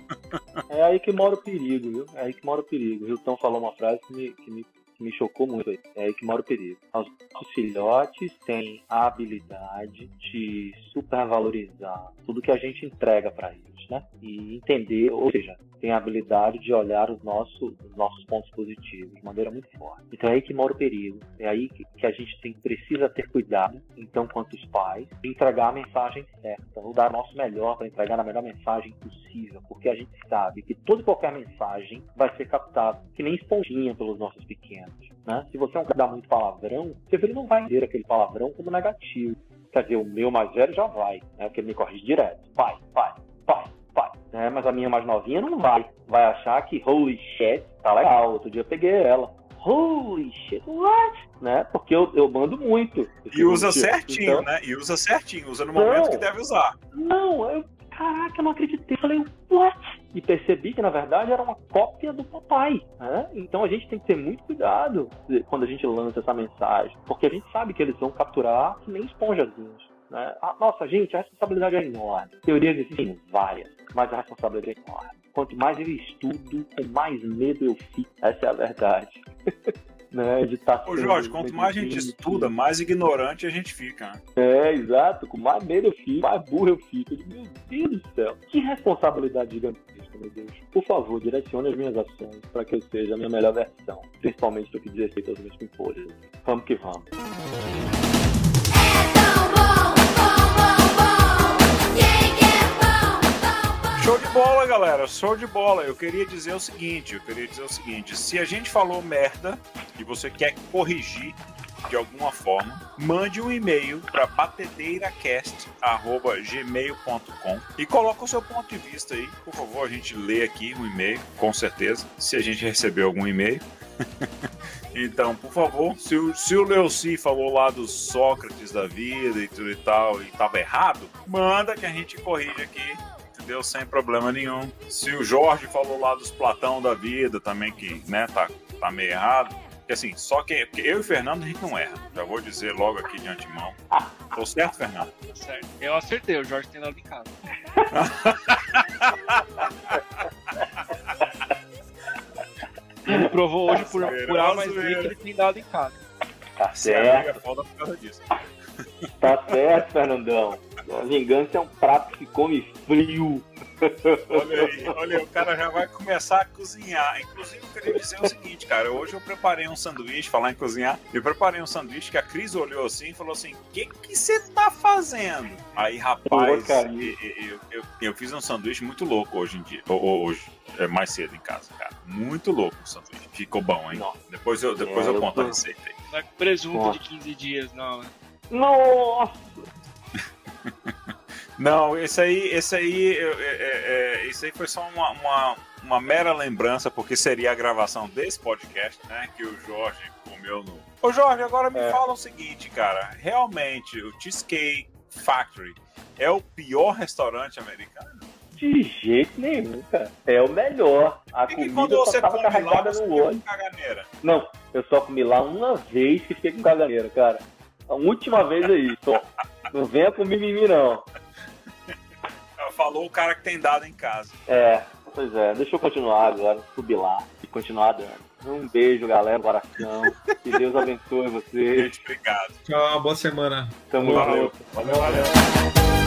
S2: é aí que mora o perigo, viu? É aí que mora o perigo. O Hilton falou uma frase que me, que me, que me chocou muito. Aí. É aí que mora o perigo. Os nossos filhotes têm a habilidade de supervalorizar tudo que a gente entrega para eles, né? E entender, ou seja, tem a habilidade de olhar os nossos, os nossos pontos positivos de maneira muito forte. Então é aí que mora o perigo. É aí que, que a gente tem, precisa ter cuidado, então, quanto os pais, de entregar a mensagem certa, ou dar o nosso melhor para entregar a melhor mensagem possível, porque a gente sabe que toda e qualquer mensagem vai ser captada, que nem esponjinha pelos nossos pequenos, né? Se você é um cara que dá muito palavrão, seu filho não vai ver aquele palavrão como negativo. Quer dizer, o meu mais velho já vai, né? Porque ele me corrige direto. Pai, pai, pai, pai. Né? Mas a minha mais novinha não vai. Vai achar que holy shit, tá legal. Outro dia eu peguei ela. Holy shit, what? Né? Porque eu, eu mando muito.
S1: E usa
S2: Tipo,
S1: certinho,
S2: então,
S1: né? E usa certinho, usa no
S2: Não.
S1: momento que deve usar.
S2: Não, eu, caraca, eu não acreditei. Eu falei, what? E percebi que, na verdade, era uma cópia do papai. Né? Então a gente tem que ter muito cuidado quando a gente lança essa mensagem. Porque a gente sabe que eles vão capturar que nem esponjazinhos. Né? Ah, nossa, gente, a responsabilidade é enorme. Teorias existem várias, mas a responsabilidade é enorme. Quanto mais eu estudo, com mais medo eu fico. Essa é a verdade. Né? De tá
S1: Ô Jorge,
S2: sendo
S1: quanto mais a gente
S2: negligente.
S1: estuda, mais ignorante a gente fica, né?
S2: É, exato. Com mais medo eu fico, mais burro eu fico. Eu digo, meu Deus do céu. Que responsabilidade gigantesca, meu Deus. Por favor, direcione as minhas ações para que eu seja a minha melhor versão. Principalmente no que diz respeito aos meus pimpolhos. Vamos que vamos.
S1: Show de bola, galera. Show de bola. Eu queria dizer o seguinte, eu queria dizer o seguinte, se a gente falou merda e você quer corrigir de alguma forma, mande um e-mail para batedeiracast arroba gmail ponto com e coloca o seu ponto de vista aí. Por favor, a gente lê aqui um e-mail, com certeza, se a gente recebeu algum e-mail. Então, por favor, se o, se o Leuci falou lá dos Sócrates da vida e tudo e tal, e tava errado, manda que a gente corrige aqui, entendeu? Sem problema nenhum. Se o Jorge falou lá dos Platão da vida também, que, né, tá, tá meio errado. Porque assim, só que porque eu e o Fernando a gente não erra. Já vou dizer logo aqui de antemão. Tô certo, Fernando?
S4: Tá certo. Eu acertei, o Jorge tem dado em casa. Ele provou hoje por, por A mais B que ele tem dado em casa.
S2: Tá
S1: Certo. É
S2: certo.
S1: foda por causa disso.
S2: Tá certo, Fernandão. A vingança é um prato que come frio.
S1: Olha aí, olha aí, o cara já vai começar a cozinhar. Inclusive, eu queria dizer o seguinte, cara. Hoje eu preparei um sanduíche, falar em cozinhar. Eu preparei um sanduíche que a Cris olhou assim e falou assim: o que que você tá fazendo? Aí, rapaz,
S2: Pô, cara.
S1: eu, eu, eu, eu fiz um sanduíche muito louco hoje em dia. Ou, ou hoje, é mais cedo em casa, cara. Muito louco o sanduíche. Ficou bom, hein?
S2: Nossa.
S1: Depois eu, depois
S2: É,
S1: eu
S2: eu
S1: conto
S2: tô-
S1: a receita aí.
S4: Não é com presunto
S2: Nossa.
S4: de quinze dias, não, né?
S2: Nossa!
S1: Não, esse aí, esse aí, é, é, é, isso aí foi só uma, uma, uma mera lembrança, porque seria a gravação desse podcast, né? Que o Jorge comeu no. Ô Jorge, agora me
S2: É.
S1: fala o seguinte, cara. Realmente, o Cheesecake Factory é o pior restaurante americano?
S2: De jeito nenhum, cara. É o melhor. A
S1: Por que, que
S2: comida
S1: quando
S2: só
S1: você
S2: tava
S1: come lá,
S2: carregada
S1: você
S2: no
S1: fica
S2: olho.
S1: com caganeira?
S2: Não, eu só comi lá uma vez que fiquei com caganeira, cara. A última vez aí, só. Não venha com mimimi, não.
S1: Falou o cara que tem dado em casa.
S2: É, pois é. Deixa eu continuar agora, subir lá e continuar dando. Um beijo, galera, coração. Que Deus abençoe vocês.
S1: Gente, obrigado.
S3: Tchau, boa semana.
S2: Tamo
S1: Valeu.
S2: junto.
S1: Valeu, valeu.